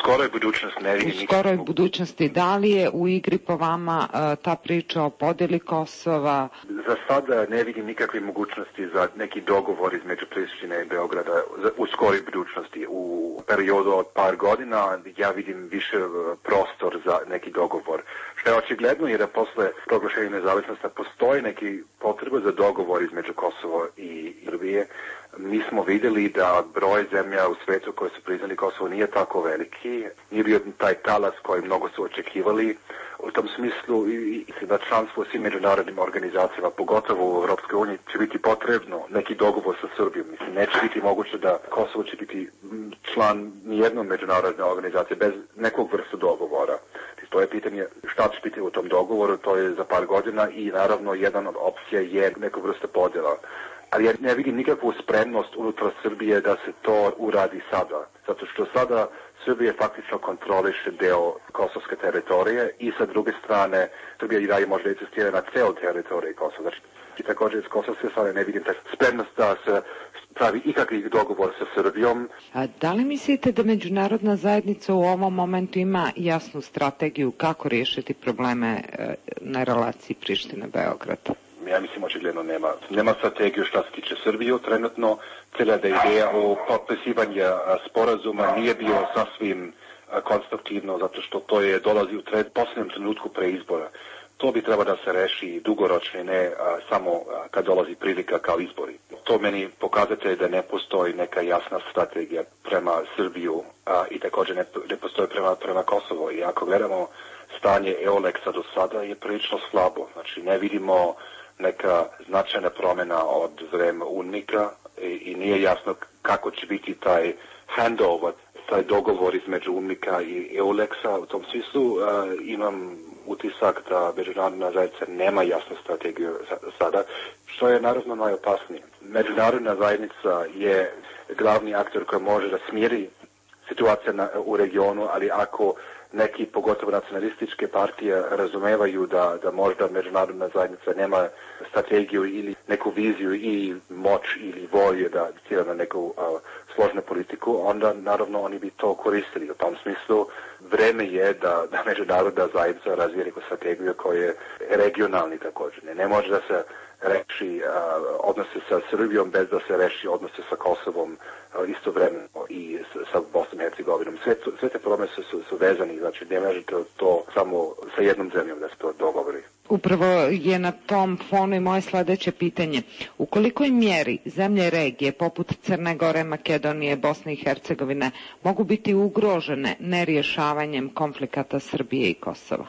skoroj budućnosti ne vidim. U skoroj budućnosti, da li je u igri po vama ta priča o podjeli Kosova? Za sada ne vidim nikakve mogućnosti za neki dogovor između Prištine i Beograda u skoroj budućnosti. U periodu od par godina ja vidim više prostor za neki dogovor. Što je očigledno je da posle proglašenja nezavisnosti postoji neki potreba za dogovor između Kosova i Srbije. Mi smo vidjeli da broj zemlja u svijetu koje su priznali Kosovo nije tako veliki, nije bio taj talas koji mnogo su očekivali. U tom smislu i da članstvo u svim međunarodnim organizacijama, pogotovo u Europskoj uniji, će biti potrebno neki dogovor sa Srbijom. Mislim, neće biti moguće da Kosovo će biti član nijednom međunarodne organizacije bez nekog vrstu dogovora. To je pitanje šta će biti u tom dogovoru, to je za par godina i naravno jedan od opcija je neka vrsta podjela. Ali ja ne vidim nikakvu spremnost unutar Srbije da se to uradi sada. Zato što sada Srbija faktično kontroliše deo kosovske teritorije i sa druge strane Srbija i dalje može insistirati na ceo teritoriji Kosova. Znači, i također iz kosovske strane ne vidim spremnost da se pravi ikakvih dogovor sa Srbijom. A da li mislite da međunarodna zajednica u ovom momentu ima jasnu strategiju kako riješiti probleme na relaciji Priština-Beograd? Ja mislim očigledno nema. Nema strategiju što se tiče Srbije trenutno. Cijela da ideja o potpisivanju sporazuma nije bio sasvim konstruktivno zato što to je dolazi u posljednjem trenutku pre izbora. To bi trebalo da se reši dugoročno, ne a, samo a, kad dolazi prilika kao izbori. To meni pokazate da ne postoji neka jasna strategija prema Srbiju a, i također ne, ne postoji prema, prema Kosovo. I ako gledamo stanje EULEX-a do sada je prilično slabo. Znači ne vidimo neka značajna promjena od vremena UNMIK-a i, i nije jasno kako će biti taj handover, taj dogovor između UNMIK-a i EULEX-a. U tom smislu uh, imam utisak da međunarodna zajednica nema jasnu strategiju sada, što je naravno najopasnije. Međunarodna zajednica je glavni aktor koji može da smiri situacija na, u regionu, ali ako neki, pogotovo nacionalističke partije, razumevaju da, da možda međunarodna zajednica nema strategiju ili neku viziju i moć ili volje da dicira na neku a, složnu politiku, onda naravno oni bi to koristili. U tom smislu vreme je da, da međunarodna zajednica razvije neku strategiju koja je regionalni također. Ne, ne može da se reši a, odnose sa Srbijom bez da se reši odnose sa Kosovom a, istovremeno i sa Bosnom i Hercegovinom. Sve, sve te promjene su, su vezani, znači ne možete to samo sa jednom zemljom da se to dogovori. Upravo je na tom fonu i moje sljedeće pitanje. U kolikoj mjeri zemlje regije poput Crne Gore, Makedonije, Bosne i Hercegovine mogu biti ugrožene nerješavanjem konflikata Srbije i Kosova?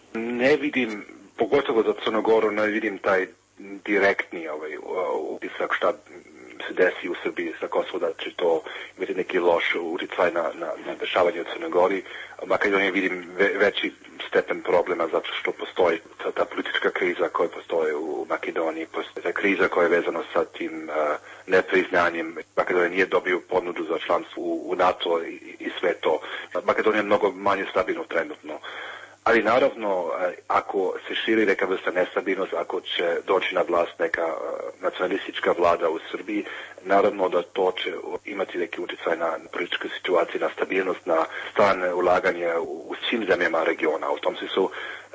Ne vidim, pogotovo za Crnu Goru, ne vidim taj direktni ovaj, utisak šta se desi u Srbiji sa Kosovo, da će to imati neki loš utjecaj na, na, na dešavanje u Crnoj Gori. Makedonije vidim ve, veći stepen problema zato što postoji ta, ta politička kriza koja postoji u Makedoniji, postoji ta kriza koja je vezana sa tim uh, nepriznanjem. Makedonija nije dobio ponudu za članstvo u, u NATO i, i sve to. Makedonija je mnogo manje stabilno trenutno. Ali naravno, ako se širi neka vrsta nestabilnost, ako će doći na vlast neka nacionalistička vlada u Srbiji, naravno da to će imati neki utjecaj na političku situaciju, na stabilnost, na strane ulaganje u svim zemljama regiona. U tom smislu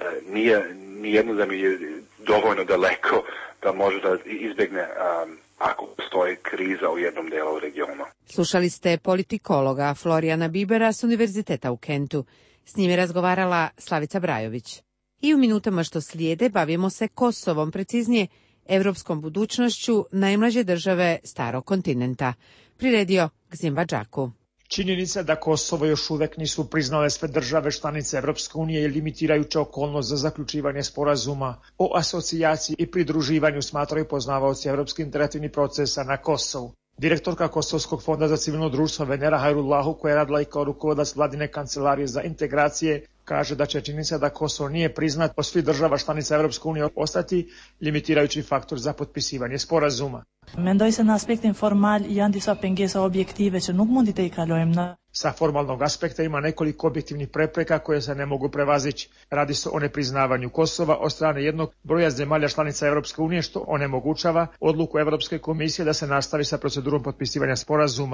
nije nijedno zemlje dovoljno daleko da može da izbjegne um, ako postoji kriza u jednom delu regiona. Slušali ste politikologa Florijana Bibera s Univerziteta u Kentu. S njim je razgovarala Slavica Brajović. I u minutama što slijede bavimo se Kosovom, preciznije evropskom budućnošću najmlađe države starog kontinenta. Priredio Gzim Badžaku. Činjenica da Kosovo još uvek nisu priznale sve države članice Evropske unije je limitirajuća okolnost za zaključivanje sporazuma o asocijaciji i pridruživanju, smatraju poznavaoci evropskih integrativnih procesa na Kosovu. Direktorka Kosovskog fonda za civilno društvo Venera Hajrullahu, koja je radila i kao rukovodilac vladine kancelarije za integracije, kaže da će činjenica da Kosovo nije priznat od svih država članica Evropske unije ostati limitirajući faktor za potpisivanje sporazuma. Mendoj se na aspektin formal janë disa pengesa objektive që nuk mundi të i kalojmë në. Sa formalnog aspekta ima nekoliko objektivnih prepreka koje se ne mogu prevazići. Radi se o nepriznavanju Kosova od strane jednog broja zemalja članica Evropske unije, što onemogućava odluku Evropske komisije da se nastavi sa procedurom potpisivanja sporazuma.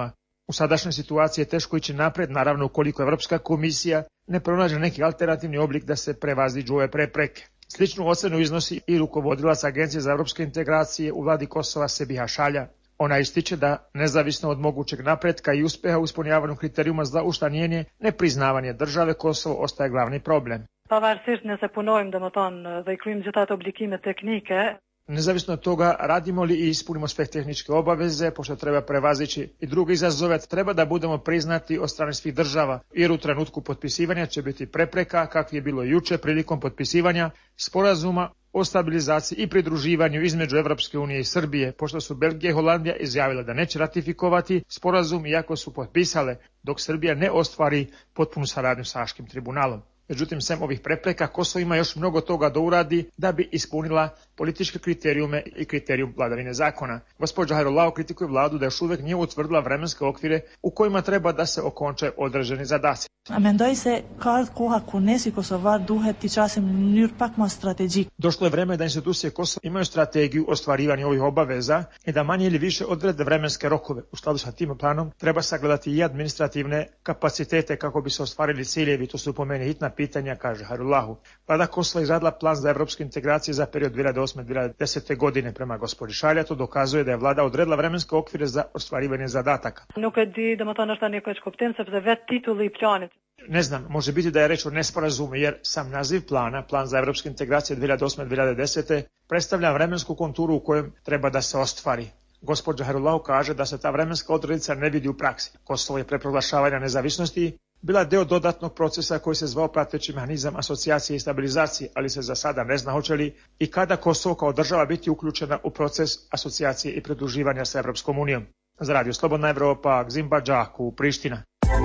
U sadašnjoj situaciji je teško ići napred, naravno ukoliko Evropska komisija ne pronađe neki alternativni oblik da se prevaziđu ove prepreke. Sličnu ocenu iznosi i rukovodilac Agencije za evropske integracije u vladi Kosova Sebiha Šalja. Ona ističe da, nezavisno od mogućeg napretka i uspeha u ispunjavanju kriterijuma za učlanjenje, nepriznavanje države Kosovo ostaje glavni problem. Pavarësisht nëse punojmë domethënë dhe i kryjmë gjithë ato obligime teknike. Nezavisno od toga, radimo li i ispunimo sve tehničke obaveze, pošto treba prevazići i druge izazove, treba da budemo priznati od strane svih država, jer u trenutku potpisivanja će biti prepreka, kakvi je bilo juče prilikom potpisivanja sporazuma o stabilizaciji i pridruživanju između Evropske unije i Srbije, pošto su Belgija i Holandija izjavile da neće ratifikovati sporazum iako su potpisale, dok Srbija ne ostvari potpunu saradnju sa Haškim tribunalom. Međutim, sem ovih prepreka, Kosovo ima još mnogo toga da uradi da bi ispunila političke kriterijume i kriterijum vladavine zakona. Gospođa Hajrullahu kritikuje vladu da još uvek nije utvrdila vremenske okvire u kojima treba da se okonče određeni zadaci. Mendoj se ka koha ku ne si kosovar duhet t'i časim në mënyrë pak më strategjike. Došlo je vreme da institucije Kosova imaju strategiju ostvarivanja ovih obaveza i da manje ili više odrede vremenske rokove. U skladu sa tim planom treba sagledati i administrativne kapacitete kako bi se ostvarili ciljevi. To su po meni hitna pitanja, kaže Hajrullahu. Vlada Kosova izradila plan za evropske integracije za period dvije hiljade osme do dvije hiljade desete godine. Prema gospođi Šalja to dokazuje da je vlada odredila vremenske okvire za ostvarivanje zadataka. Nuk e di, domethënë është tani këtë kuptim sepse vetë titulli i planit. Ne znam, može biti da je reč o nesporazumu, jer sam naziv plana, plan za evropske integracije dvije hiljade osme do dvije hiljade desete, predstavlja vremensku konturu u kojem treba da se ostvari. Gospođa Hajrullahu kaže da se ta vremenska odrednica ne vidi u praksi. Kosovo je pre proglašavanja nezavisnosti bila deo dodatnog procesa koji se zvao prateći mehanizam asocijacije i stabilizacije, ali se za sada ne zna hoće li i kada Kosovo kao država biti uključena u proces asocijacije i pridruživanja sa Evropskom unijom. Za Radio Slobodna Evropa, Gzimba Džaku, Priština.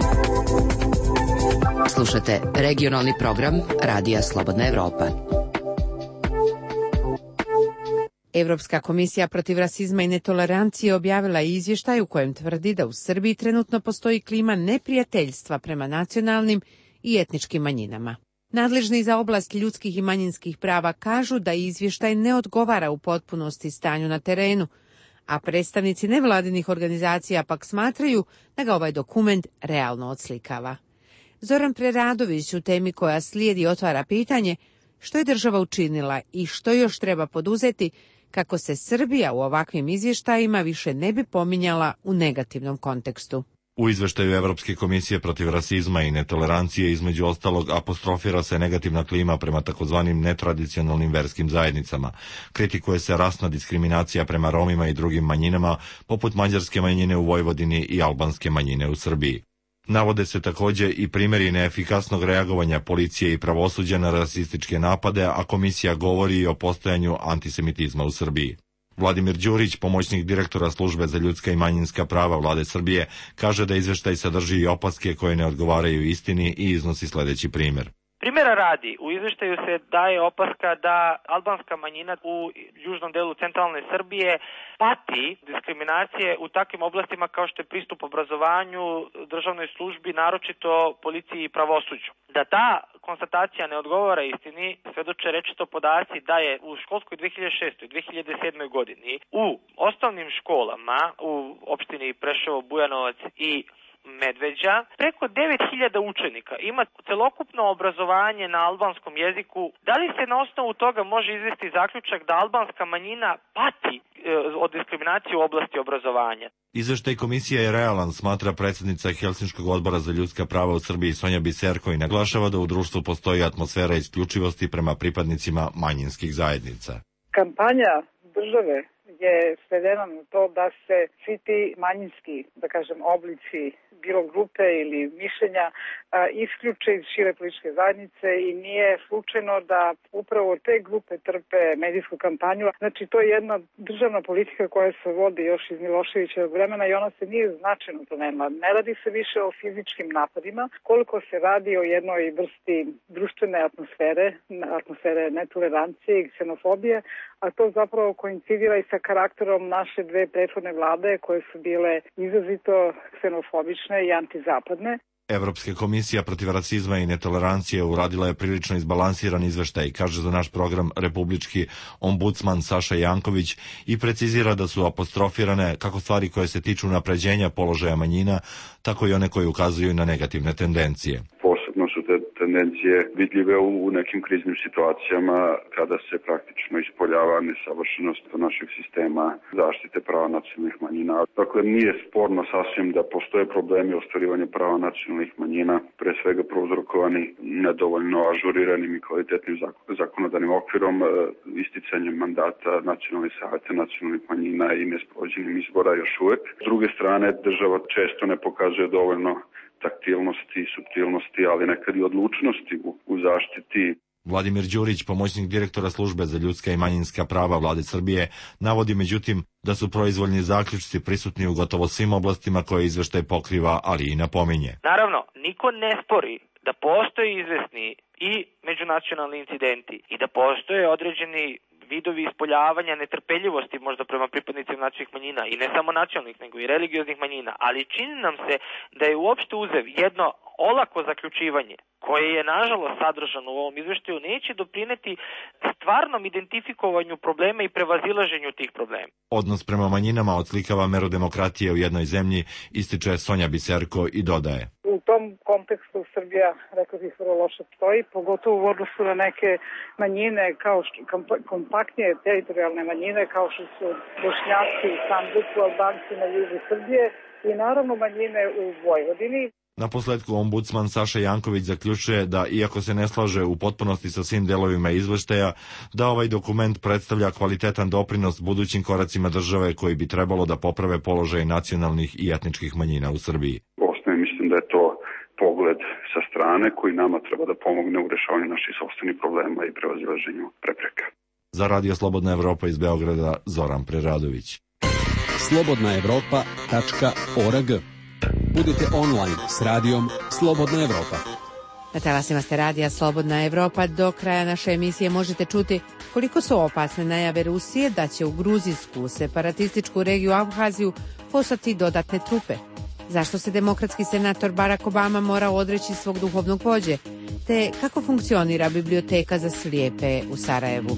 Slušate regionalni program Radija Slobodna Evropa. Evropska komisija protiv rasizma i netolerancije objavila je izvještaj u kojem tvrdi da u Srbiji trenutno postoji klima neprijateljstva prema nacionalnim i etničkim manjinama. Nadležni za oblast ljudskih i manjinskih prava kažu da izvještaj ne odgovara u potpunosti stanju na terenu, a predstavnici nevladinih organizacija pak smatraju da ga ovaj dokument realno odslikava. Zoran Preradović u temi koja slijedi otvara pitanje što je država učinila i što još treba poduzeti kako se Srbija u ovakvim izvještajima više ne bi pominjala u negativnom kontekstu. U izveštaju Evropske komisije protiv rasizma i netolerancije između ostalog apostrofira se negativna klima prema takozvanim netradicionalnim verskim zajednicama. Kritikuje se rasna diskriminacija prema Romima i drugim manjinama, poput mađarske manjine u Vojvodini i albanske manjine u Srbiji. Navode se takođe i primjeri neefikasnog reagovanja policije i pravosuđa na rasističke napade, a komisija govori i o postojanju antisemitizma u Srbiji. Vladimir Đurić, pomoćnik direktora Službe za ljudska i manjinska prava Vlade Srbije, kaže da izveštaj sadrži i opaske koje ne odgovaraju istini i iznosi sledeći primjer. Primjera radi, u izveštaju se daje opaska da albanska manjina u južnom delu centralne Srbije pati diskriminacije u takvim oblastima kao što je pristup obrazovanju, državnoj službi, naročito policiji i pravosuđu. Da ta konstatacija ne odgovara istini, svedoče rečito podaci da je u školskoj dvije hiljade šestoj dvije hiljade sedmoj godini u osnovnim školama u opštini Preševo, Bujanovac i Medveđa, preko devet hiljada učenika ima celokupno obrazovanje na albanskom jeziku. Da li se na osnovu toga može izvesti zaključak da albanska manjina pati e, od diskriminacije u oblasti obrazovanja? Izveštaj komisije je realan, smatra predsjednica Helsinškog odbora za ljudska prava u Srbiji Sonja Biserko i naglašava da u društvu postoji atmosfera isključivosti prema pripadnicima manjinskih zajednica. Kampanja države je svedena na to da se svi ti manjinski, da kažem, oblici bilo grupe ili mišljenja a, isključe iz šire političke zajednice i nije slučajno da upravo te grupe trpe medijsku kampanju. Znači, to je jedna državna politika koja se vodi još iz Miloševićevog vremena i ona se nije značajno promenila. Ne radi se više o fizičkim napadima, koliko se radi o jednoj vrsti društvene atmosfere, atmosfere netolerancije i ksenofobije, a to zapravo koincidira i sa karakterom naše dve prethodne vlade koje su bile izrazito ksenofobične i antizapadne. Evropska komisija protiv rasizma i netolerancije uradila je prilično izbalansiran izveštaj, kaže za naš program republički ombudsman Saša Janković i precizira da su apostrofirane kako stvari koje se tiču unapređenja položaja manjina, tako i one koje ukazuju na negativne tendencije. Posebno su te tendencije vidljive u nekim kriznim situacijama kada se praktično ispoljava nesavršenost našeg sistema zaštite prava nacionalnih manjina. Dakle, nije sporno sasvim da postoje problemi ostvarivanja prava nacionalnih manjina, pre svega prouzrokovani nedovoljno ažuriranim i kvalitetnim zakonodavnim okvirom, isticanjem mandata nacionalnih saveta nacionalnih manjina i nesprovođenjem izbora još uvek. S druge strane, država često ne pokazuje dovoljno taktilnosti, suptilnosti, ali nekad i odlučnosti u, u zaštiti. Vladimir Đurić, pomoćnik direktora službe za ljudska i manjinska prava Vlade Srbije, navodi međutim da su proizvoljni zaključci prisutni u gotovo svim oblastima koje izveštaj pokriva, ali i napominje. Naravno, niko ne spori da postoje izvesni i međunacionalni incidenti i da postoje određeni vidovi ispoljavanja netrpeljivosti možda prema pripadnicima nacionalnih manjina i ne samo nacionalnih nego i religioznih manjina, ali čini nam se da je uopšte uzev jedno olako zaključivanje koje je nažalost sadržano u ovom izveštaju neće doprineti stvarnom identifikovanju problema i prevazilaženju tih problema. Odnos prema manjinama odslikava meru demokratije u jednoj zemlji, ističe Sonja Biserko i dodaje. U tom kontekstu Srbija, rekao bih, vrlo loše stoji, pogotovo u odnosu na neke manjine, kao što, kompaktnije teritorijalne manjine, kao što su Bošnjaci, Sandžaci, Albanci na jugu Srbije i naravno manjine u Vojvodini. Na posledku ombudsman Saša Janković zaključuje da, iako se ne slaže u potpunosti sa svim delovima izveštaja, da ovaj dokument predstavlja kvalitetan doprinos budućim koracima države koji bi trebalo da poprave položaj nacionalnih i etničkih manjina u Srbiji. Osnovno mislim da je to pogled sa strane koji nama treba da pomogne u rešavanju naših sopstvenih problema i prevazilaženju prepreka. Za Radio Slobodna Evropa iz Beograda, Zoran Preradović. slobodna evropa tačka org. Budite online s radijom Slobodna Evropa. Na talasima ste radija Slobodna Evropa. Do kraja naše emisije možete čuti koliko su opasne najave Rusije da će u gruzijsku separatističku regiju Abhaziju poslati dodatne trupe. Zašto se demokratski senator Barack Obama mora odreći svog duhovnog vođe? Te kako funkcionira biblioteka za slijepe u Sarajevu?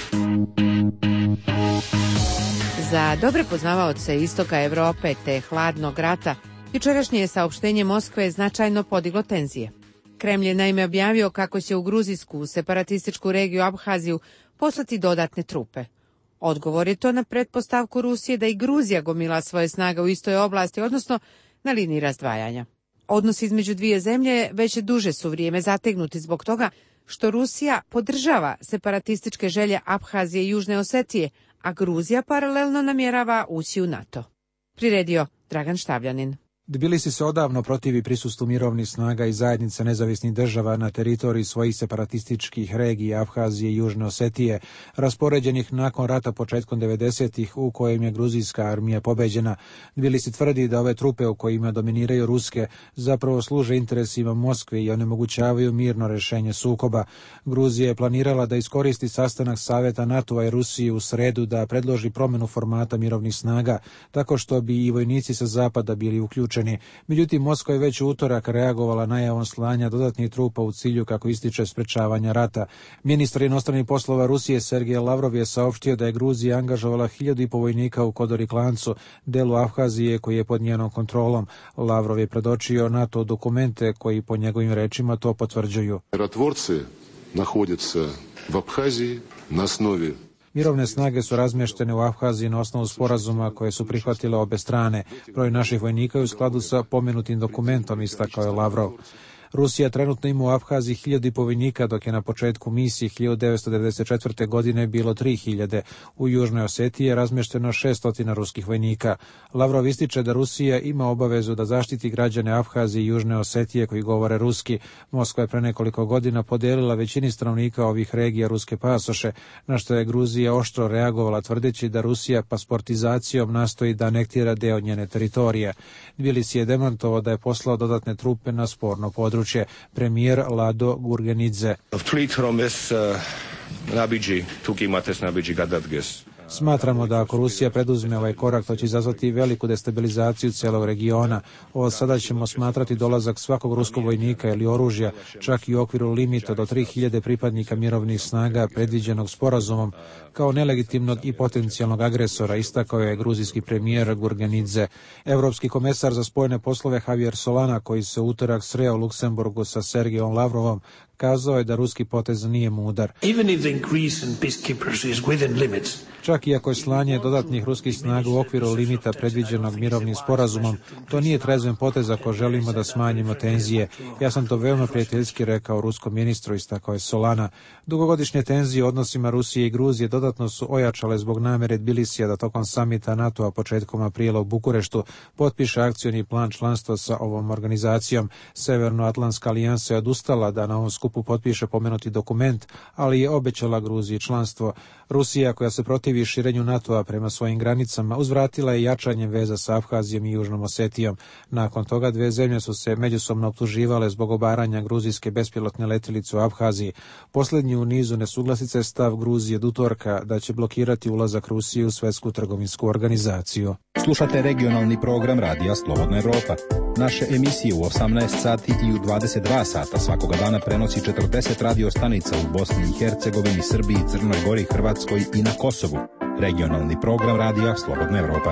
Za dobre poznavaoce istoka Evrope te hladnog rata, jučerašnje je saopštenje Moskve značajno podiglo tenzije. Kremlj je naime objavio kako će u gruzijsku separatističku regiju Abhaziju poslati dodatne trupe. Odgovor je to na pretpostavku Rusije da i Gruzija gomila svoje snage u istoj oblasti, odnosno na liniji razdvajanja. Odnosi između dvije zemlje već duže su vrijeme zategnuti zbog toga što Rusija podržava separatističke želje Abhazije i Južne Osetije, a Gruzija paralelno namjerava ući u NATO. Priredio Dragan Štavljanin. Tbilisi se odavno protivi prisustvu mirovnih snaga i zajednice nezavisnih država na teritoriji svojih separatističkih regija Abhazije i Južne Osetije, raspoređenih nakon rata početkom devedesetih u kojem je gruzijska armija pobeđena. Tbilisi tvrdi da ove trupe u kojima dominiraju ruske zapravo služe interesima Moskve i onemogućavaju mirno rešenje sukoba. Gruzija je planirala da iskoristi sastanak Saveta NATO-a i Rusije u sredu da predloži promjenu formata mirovnih snaga, tako što bi i vojnici sa zapada bili uključeni. Međutim, Moskva je već u utorak reagovala najavom slanja dodatnih trupa u cilju, kako ističe, sprečavanja rata. Ministar inostranih poslova Rusije Sergej Lavrov je saopštio da je Gruzija angažovala hiljadu i po vojnika u Kodoriklancu, delu Abhazije koji je pod njenom kontrolom. Lavrov je predočio NATO dokumente koji po njegovim rečima to potvrđuju. Mirotvorci nalaze se u Abhaziji na osnovi. Mirovne snage su razmještene u Abhaziji na osnovu sporazuma koje su prihvatile obe strane. Broj naših vojnika je u skladu sa pomenutim dokumentom, istakao je Lavrov. Rusija trenutno ima u Abhaziji hiljadu i po vojnika, dok je na početku misije hiljadu devetsto devedeset četvrte. godine bilo tri hiljade. U Južnoj Osetiji je razmješteno šesto ruskih vojnika. Lavrov ističe da Rusija ima obavezu da zaštiti građane Abhazije i Južne Osetije koji govore ruski. Moskva je pre nekoliko godina podelila većini stanovnika ovih regija ruske pasoše, na što je Gruzija oštro reagovala tvrdeći da Rusija pasportizacijom nastoji da anektira deo njene teritorije. Tbilisi je demantovao da je poslao dodatne trupe na sporno područje. Premijer Lado Gurgenidze. Smatramo da ako Rusija preduzme ovaj korak, to će izazvati veliku destabilizaciju celog regiona. Od sada ćemo smatrati dolazak svakog ruskog vojnika ili oružja, čak i u okviru limita do tri hiljade pripadnika mirovnih snaga predviđenog sporazumom, kao nelegitimnog i potencijalnog agresora, istakao je gruzijski premijer Gurgenidze. Evropski komesar za spoljne poslove Javier Solana, koji se u utorak sreo u Luksemburgu sa Sergejom Lavrovom, kazao je da ruski potez nije mudar. Čak i ako je slanje dodatnih ruskih snaga u okviru limita predviđenog mirovnim sporazumom, to nije trezven potez ako želimo da smanjimo tenzije. Ja sam to veoma prijateljski rekao ruskom ministru, istakao je Solana. Dugogodišnje tenzije u odnosima Rusije i Gruzije dodatno su ojačale zbog namere Tbilisija da tokom samita NATO-a početkom aprila u Bukureštu potpiše akcioni plan članstva sa ovom organizacijom. Severnoatlantska alijansa je odustala da na ovom skupu potpiše pomenuti dokument, ali je obećala Gruziji članstvo. Rusija, koja se protivi širenju NATO-a prema svojim granicama, uzvratila je jačanjem veza sa Abhazijom i Južnom Osetijom. Nakon toga dve zemlje su se međusobno optuživale zbog obaranja gruzijske bespilotne letilice u Abhaziji. Poslednji u nizu nesuglasice stav Gruzije od utorka da će blokirati ulazak Rusije u Svetsku trgovinsku organizaciju. Slušate regionalni program Radija Slobodna Evropa. Naše emisije u osamnaest sati i u dvadeset dva sata svakoga dana prenosi četrdeset radio stanica u Bosni i Hercegovini, Srbiji, Crnoj Gori, Hrvatskoj i na Kosovu. Regionalni program Radija Slobodna Evropa.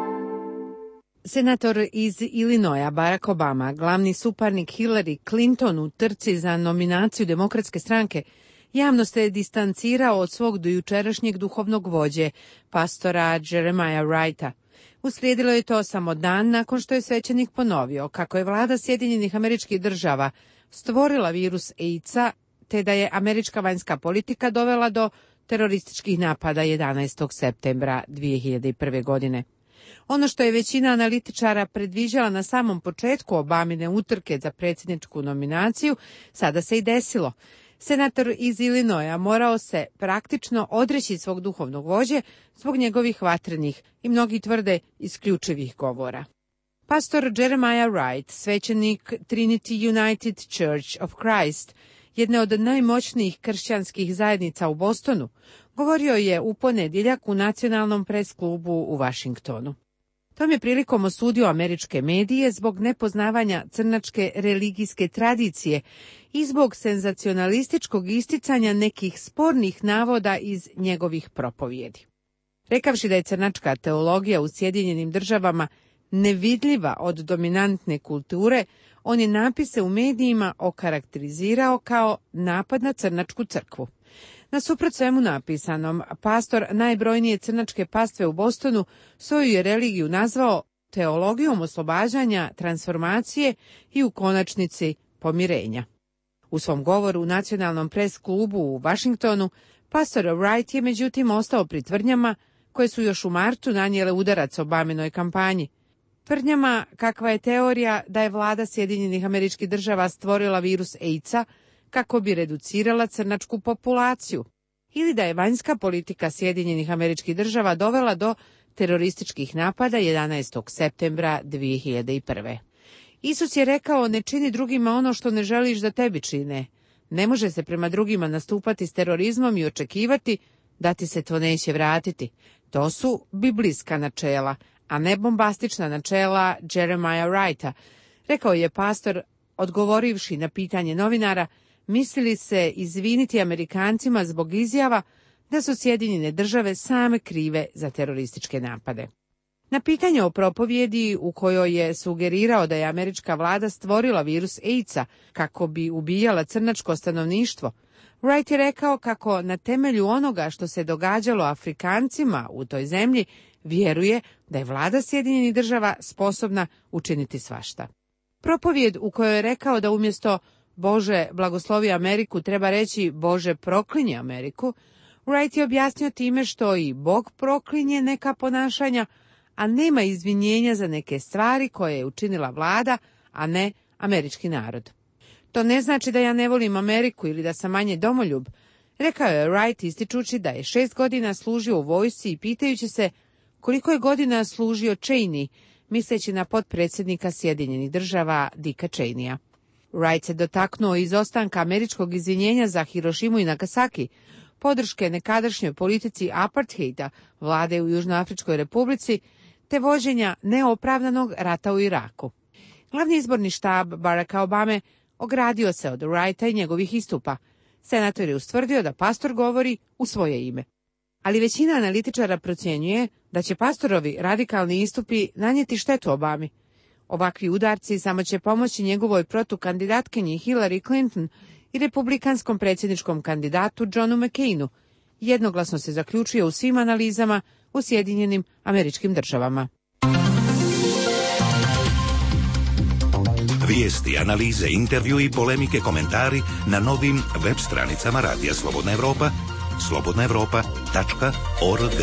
Senator iz Ilinoja Barack Obama, glavni suparnik Hillary Clinton u trci za nominaciju Demokratske stranke, javno se distancirao od svog dojučerašnjeg duhovnog vođe, pastora Jeremiah Wrighta. Uslijedilo je to samo dan nakon što je svećenik ponovio kako je vlada Sjedinjenih Američkih Država stvorila virus AIDS-a, te da je američka vanjska politika dovela do terorističkih napada jedanaestog septembra dvije hiljade prve. godine. Ono što je većina analitičara predviđala na samom početku Obamine utrke za predsjedničku nominaciju, sada se i desilo. Senator iz Ilinoja morao se praktično odreći svog duhovnog vođe zbog njegovih vatrenih i mnogi tvrde isključivih govora. Pastor Jeremiah Wright, svećenik Trinity United Church of Christ, jedne od najmoćnijih kršćanskih zajednica u Bostonu, govorio je u ponedjeljak u Nacionalnom pres klubu u Vašingtonu. Tom je prilikom osudio američke medije zbog nepoznavanja crnačke religijske tradicije i zbog senzacionalističkog isticanja nekih spornih navoda iz njegovih propovjedi. Rekavši da je crnačka teologija u Sjedinjenim Državama nevidljiva od dominantne kulture, on je napise u medijima okarakterizirao kao napad na crnačku crkvu. Nasuprot svemu napisanom, pastor najbrojnije crnačke pastve u Bostonu svoju je religiju nazvao teologijom oslobađanja, transformacije i u konačnici pomirenja. U svom govoru u Nacionalnom pres klubu u Vašingtonu, pastor Wright je međutim ostao pri tvrdnjama koje su još u martu nanijele udarac Obaminoj kampanji. Tvrdnjama kakva je teorija da je vlada Sjedinjenih Američkih Država stvorila virus AIDS-a kako bi reducirala crnačku populaciju, ili da je vanjska politika Sjedinjenih Američkih Država dovela do terorističkih napada jedanaestog septembra dvije hiljade prve. Isus je rekao: ne čini drugima ono što ne želiš da tebi čine. Ne može se prema drugima nastupati s terorizmom i očekivati da ti se to neće vratiti. To su biblijska načela, a ne bombastična načela Jeremiah Wrighta, rekao je pastor, odgovorivši na pitanje novinara, mislili se izviniti Amerikancima zbog izjava da su Sjedinjene Države same krive za terorističke napade. Na pitanje o propovjedi u kojoj je sugerirao da je američka vlada stvorila virus AIDS-a kako bi ubijala crnačko stanovništvo, Wright je rekao kako na temelju onoga što se događalo Afrikancima u toj zemlji vjeruje da je vlada Sjedinjenih Država sposobna učiniti svašta. Propovjed u kojoj je rekao da umjesto Bože blagoslovi Ameriku treba reći Bože proklinje Ameriku, Wright je objasnio time što i Bog proklinje neka ponašanja, a nema izvinjenja za neke stvari koje je učinila vlada, a ne američki narod. To ne znači da ja ne volim Ameriku ili da sam manje domoljub, rekao je Wright ističući da je šest godina služio u vojsci i pitajući se koliko je godina služio Cheney, misleći na potpredsjednika Sjedinjenih Država Dicka Cheneya. Wright se dotaknuo izostanka američkog izvinjenja za Hirošimu i Nagasaki, podrške nekadašnjoj politici apartheida vlade u Južnoafričkoj republici te vođenja neopravdanog rata u Iraku. Glavni izborni štab Baracka Obame ogradio se od Wrighta i njegovih istupa. Senator je ustvrdio da pastor govori u svoje ime. Ali većina analitičara procjenjuje da će pastorovi radikalni istupi nanijeti štetu Obami. Ovakvi udarci samo će pomoći njegovoj protukandidatkinji Hillary Clinton i republikanskom predsjedničkom kandidatu Johnu McCainu. Jednoglasno se zaključuje u svim analizama u Sjedinjenim Američkim Državama. Vijesti, analize, intervju i polemike, komentari na novim web stranicama Radija Slobodna Evropa, slobodna evropa tačka org.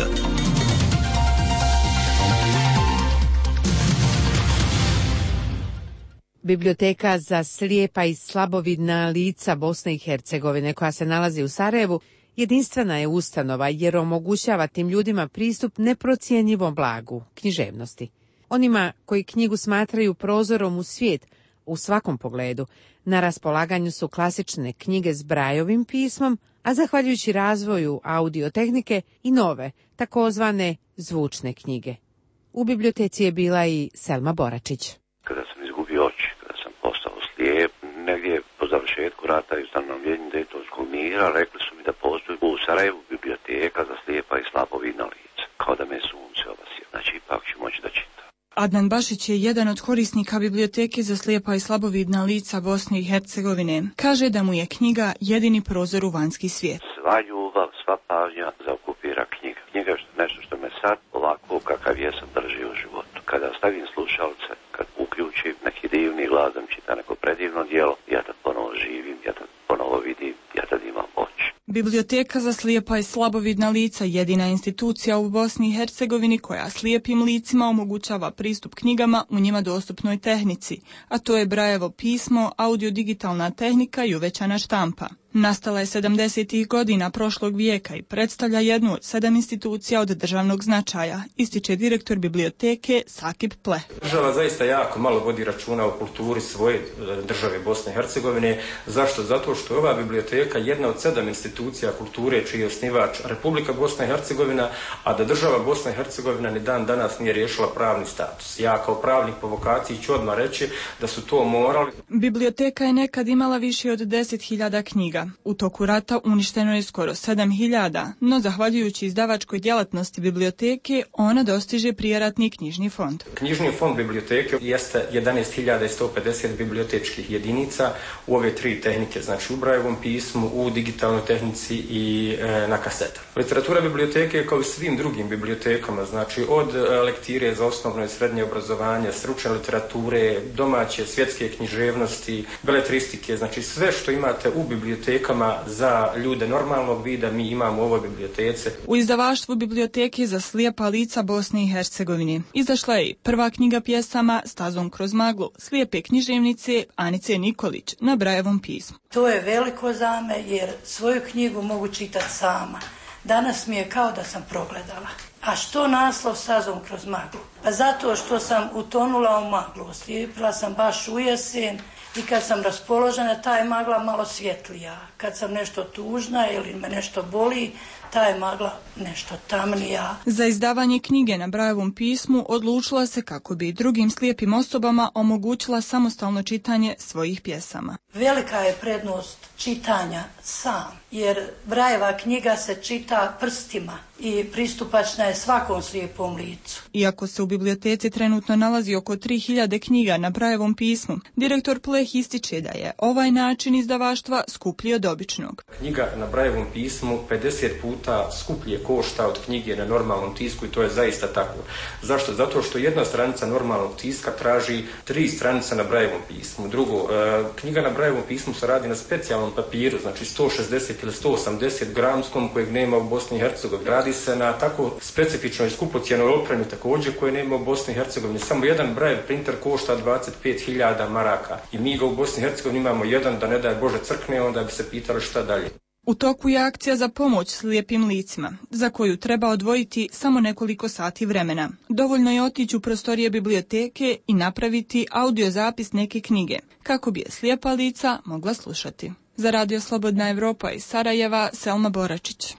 Biblioteka za slijepa i slabovidna lica Bosne i Hercegovine, koja se nalazi u Sarajevu, jedinstvena je ustanova jer omogućava tim ljudima pristup neprocjenjivom blagu, književnosti. Onima koji knjigu smatraju prozorom u svijet, u svakom pogledu, na raspolaganju su klasične knjige s Brajovim pismom, a zahvaljujući razvoju audiotehnike i nove, takozvane zvučne knjige. U biblioteci je bila i Selma Boračić. Kada sam izgubio oči, kada sam postao slijep, negdje po završetku rata i ustanovljenju Dejtonskog mira, rekli su mi da postoji u Sarajevu biblioteka za slijepa i slabovidna lica, kao da me sunce obasio. Znači, ipak ću moći da čitam. Adnan Bašić je jedan od korisnika biblioteke za slijepa i slabovidna lica Bosne i Hercegovine. Kaže da mu je knjiga jedini prozor u vanjski svijet. Sva ljubav, sva pažnja zaokupira knjiga. Knjiga je nešto što me sad ovako kakav jesam drži u životu. Kada stavim slušalce, kad uključim neki divni glas da mi čita neko predivno djelo, ja tad ponovo živim, ja tad ponovo vidim, ja tad imam oči. Biblioteka za slijepa i slabovidna lica jedina institucija u Bosni i Hercegovini koja slijepim licima omogućava pristup knjigama u njima dostupnoj tehnici, a to je Brajevo pismo, audio-digitalna tehnika i uvećana štampa. Nastala je sedamdesetih godina prošlog vijeka i predstavlja jednu od sedam institucija od državnog značaja, ističe direktor biblioteke Sakip Pleh. Država zaista jako malo vodi računa o kulturi svoje države Bosne i Hercegovine. Zašto? Zato što je ova biblioteka jedna od sedam institucija kulture čiji je osnivač Republika Bosna i Hercegovina, a da država Bosna i Hercegovina ni dan danas nije riješila pravni status. Ja kao pravnik po vokaciji ću odmah reći da su to morali. Biblioteka je nekad imala više od deset hiljada knjiga. U toku rata uništeno je skoro sedam hiljada, no zahvaljujući izdavačkoj djelatnosti biblioteke, ona dostiže prijeratni knjižni fond. Knjižni fond biblioteke jeste jedanaest hiljada sto pedeset bibliotečkih jedinica u ove tri tehnike, znači u Brajevom pismu, u digitalnoj tehnici i e, na kasetama. Literatura biblioteke je kao i svim drugim bibliotekama, znači od lektire za osnovno i srednje obrazovanje, stručne literature, domaće, svjetske književnosti, beletristike, znači sve što imate u bibliotekama za ljude normalnog vida mi imamo u ovoj bibliotece. U izdavaštvu biblioteke za slijepa lica Bosne i Hercegovine izašla je prva knjiga pjesama Stazom kroz maglu slijepe književnice Anice Nikolić na Brajevom pismu. To je veliko za me jer svoju knjigu mogu čitati sama. Danas mi je kao da sam progledala. A što naslov Stazom kroz maglu? Pa zato što sam utonula u maglu. Slijepila sam baš u jesen i kad sam raspoložena, ta je magla malo svjetlija. Kad sam nešto tužna ili me nešto boli, ta je magla nešto tamnija. Za izdavanje knjige na Brajevom pismu odlučila se kako bi drugim slijepim osobama omogućila samostalno čitanje svojih pjesama. Velika je prednost čitanja sam, jer Brajeva knjiga se čita prstima i pristupačna je svakom slijepom licu. Iako se u biblioteci trenutno nalazi oko tri hiljade knjiga na Brajevom pismu, direktor Pleh ističe da je ovaj način izdavaštva skuplji od običnog. Knjiga na Brajevom pismu pedeset puta skuplje košta od knjige na normalnom tisku i to je zaista tako. Zašto? Zato što jedna stranica normalnog tiska traži tri stranice na Brajevom pismu. Drugo, knjiga na Brajevom pismu se radi na specijalnom papiru, znači sto šezdeset ili sto osamdeset gramskom kojeg nema u Bosni i Hercegovini. Radi se na tako specifičnoj skupocjenoj opremi također koje nema u Bosni i Hercegovini. Samo jedan Brajev printer košta dvadeset pet hiljada maraka i mi ga u Bosni i Hercegovini imamo jedan, da ne daj Bože crkne, onda bi se pitali šta dalje. U toku je akcija za pomoć slijepim licima, za koju treba odvojiti samo nekoliko sati vremena. Dovoljno je otići u prostorije biblioteke i napraviti audio zapis neke knjige, kako bi je slijepa lica mogla slušati. Za Radio Slobodna Evropa iz Sarajeva, Selma Boračić.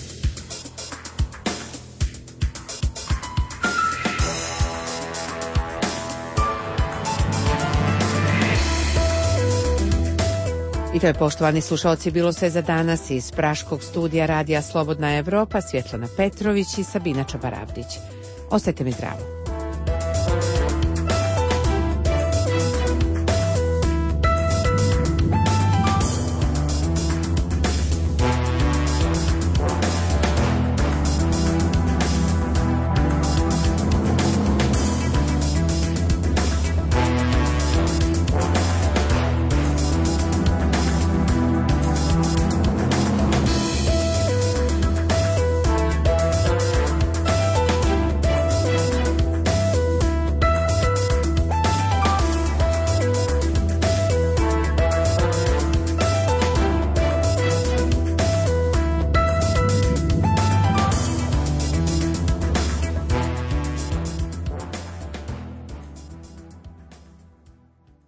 I to je, poštovani slušalci, bilo sve za danas iz praškog studija Radija Slobodna Evropa, Svjetlana Petrović i Sabina Čabaravdić. Ostajte mi zdravo.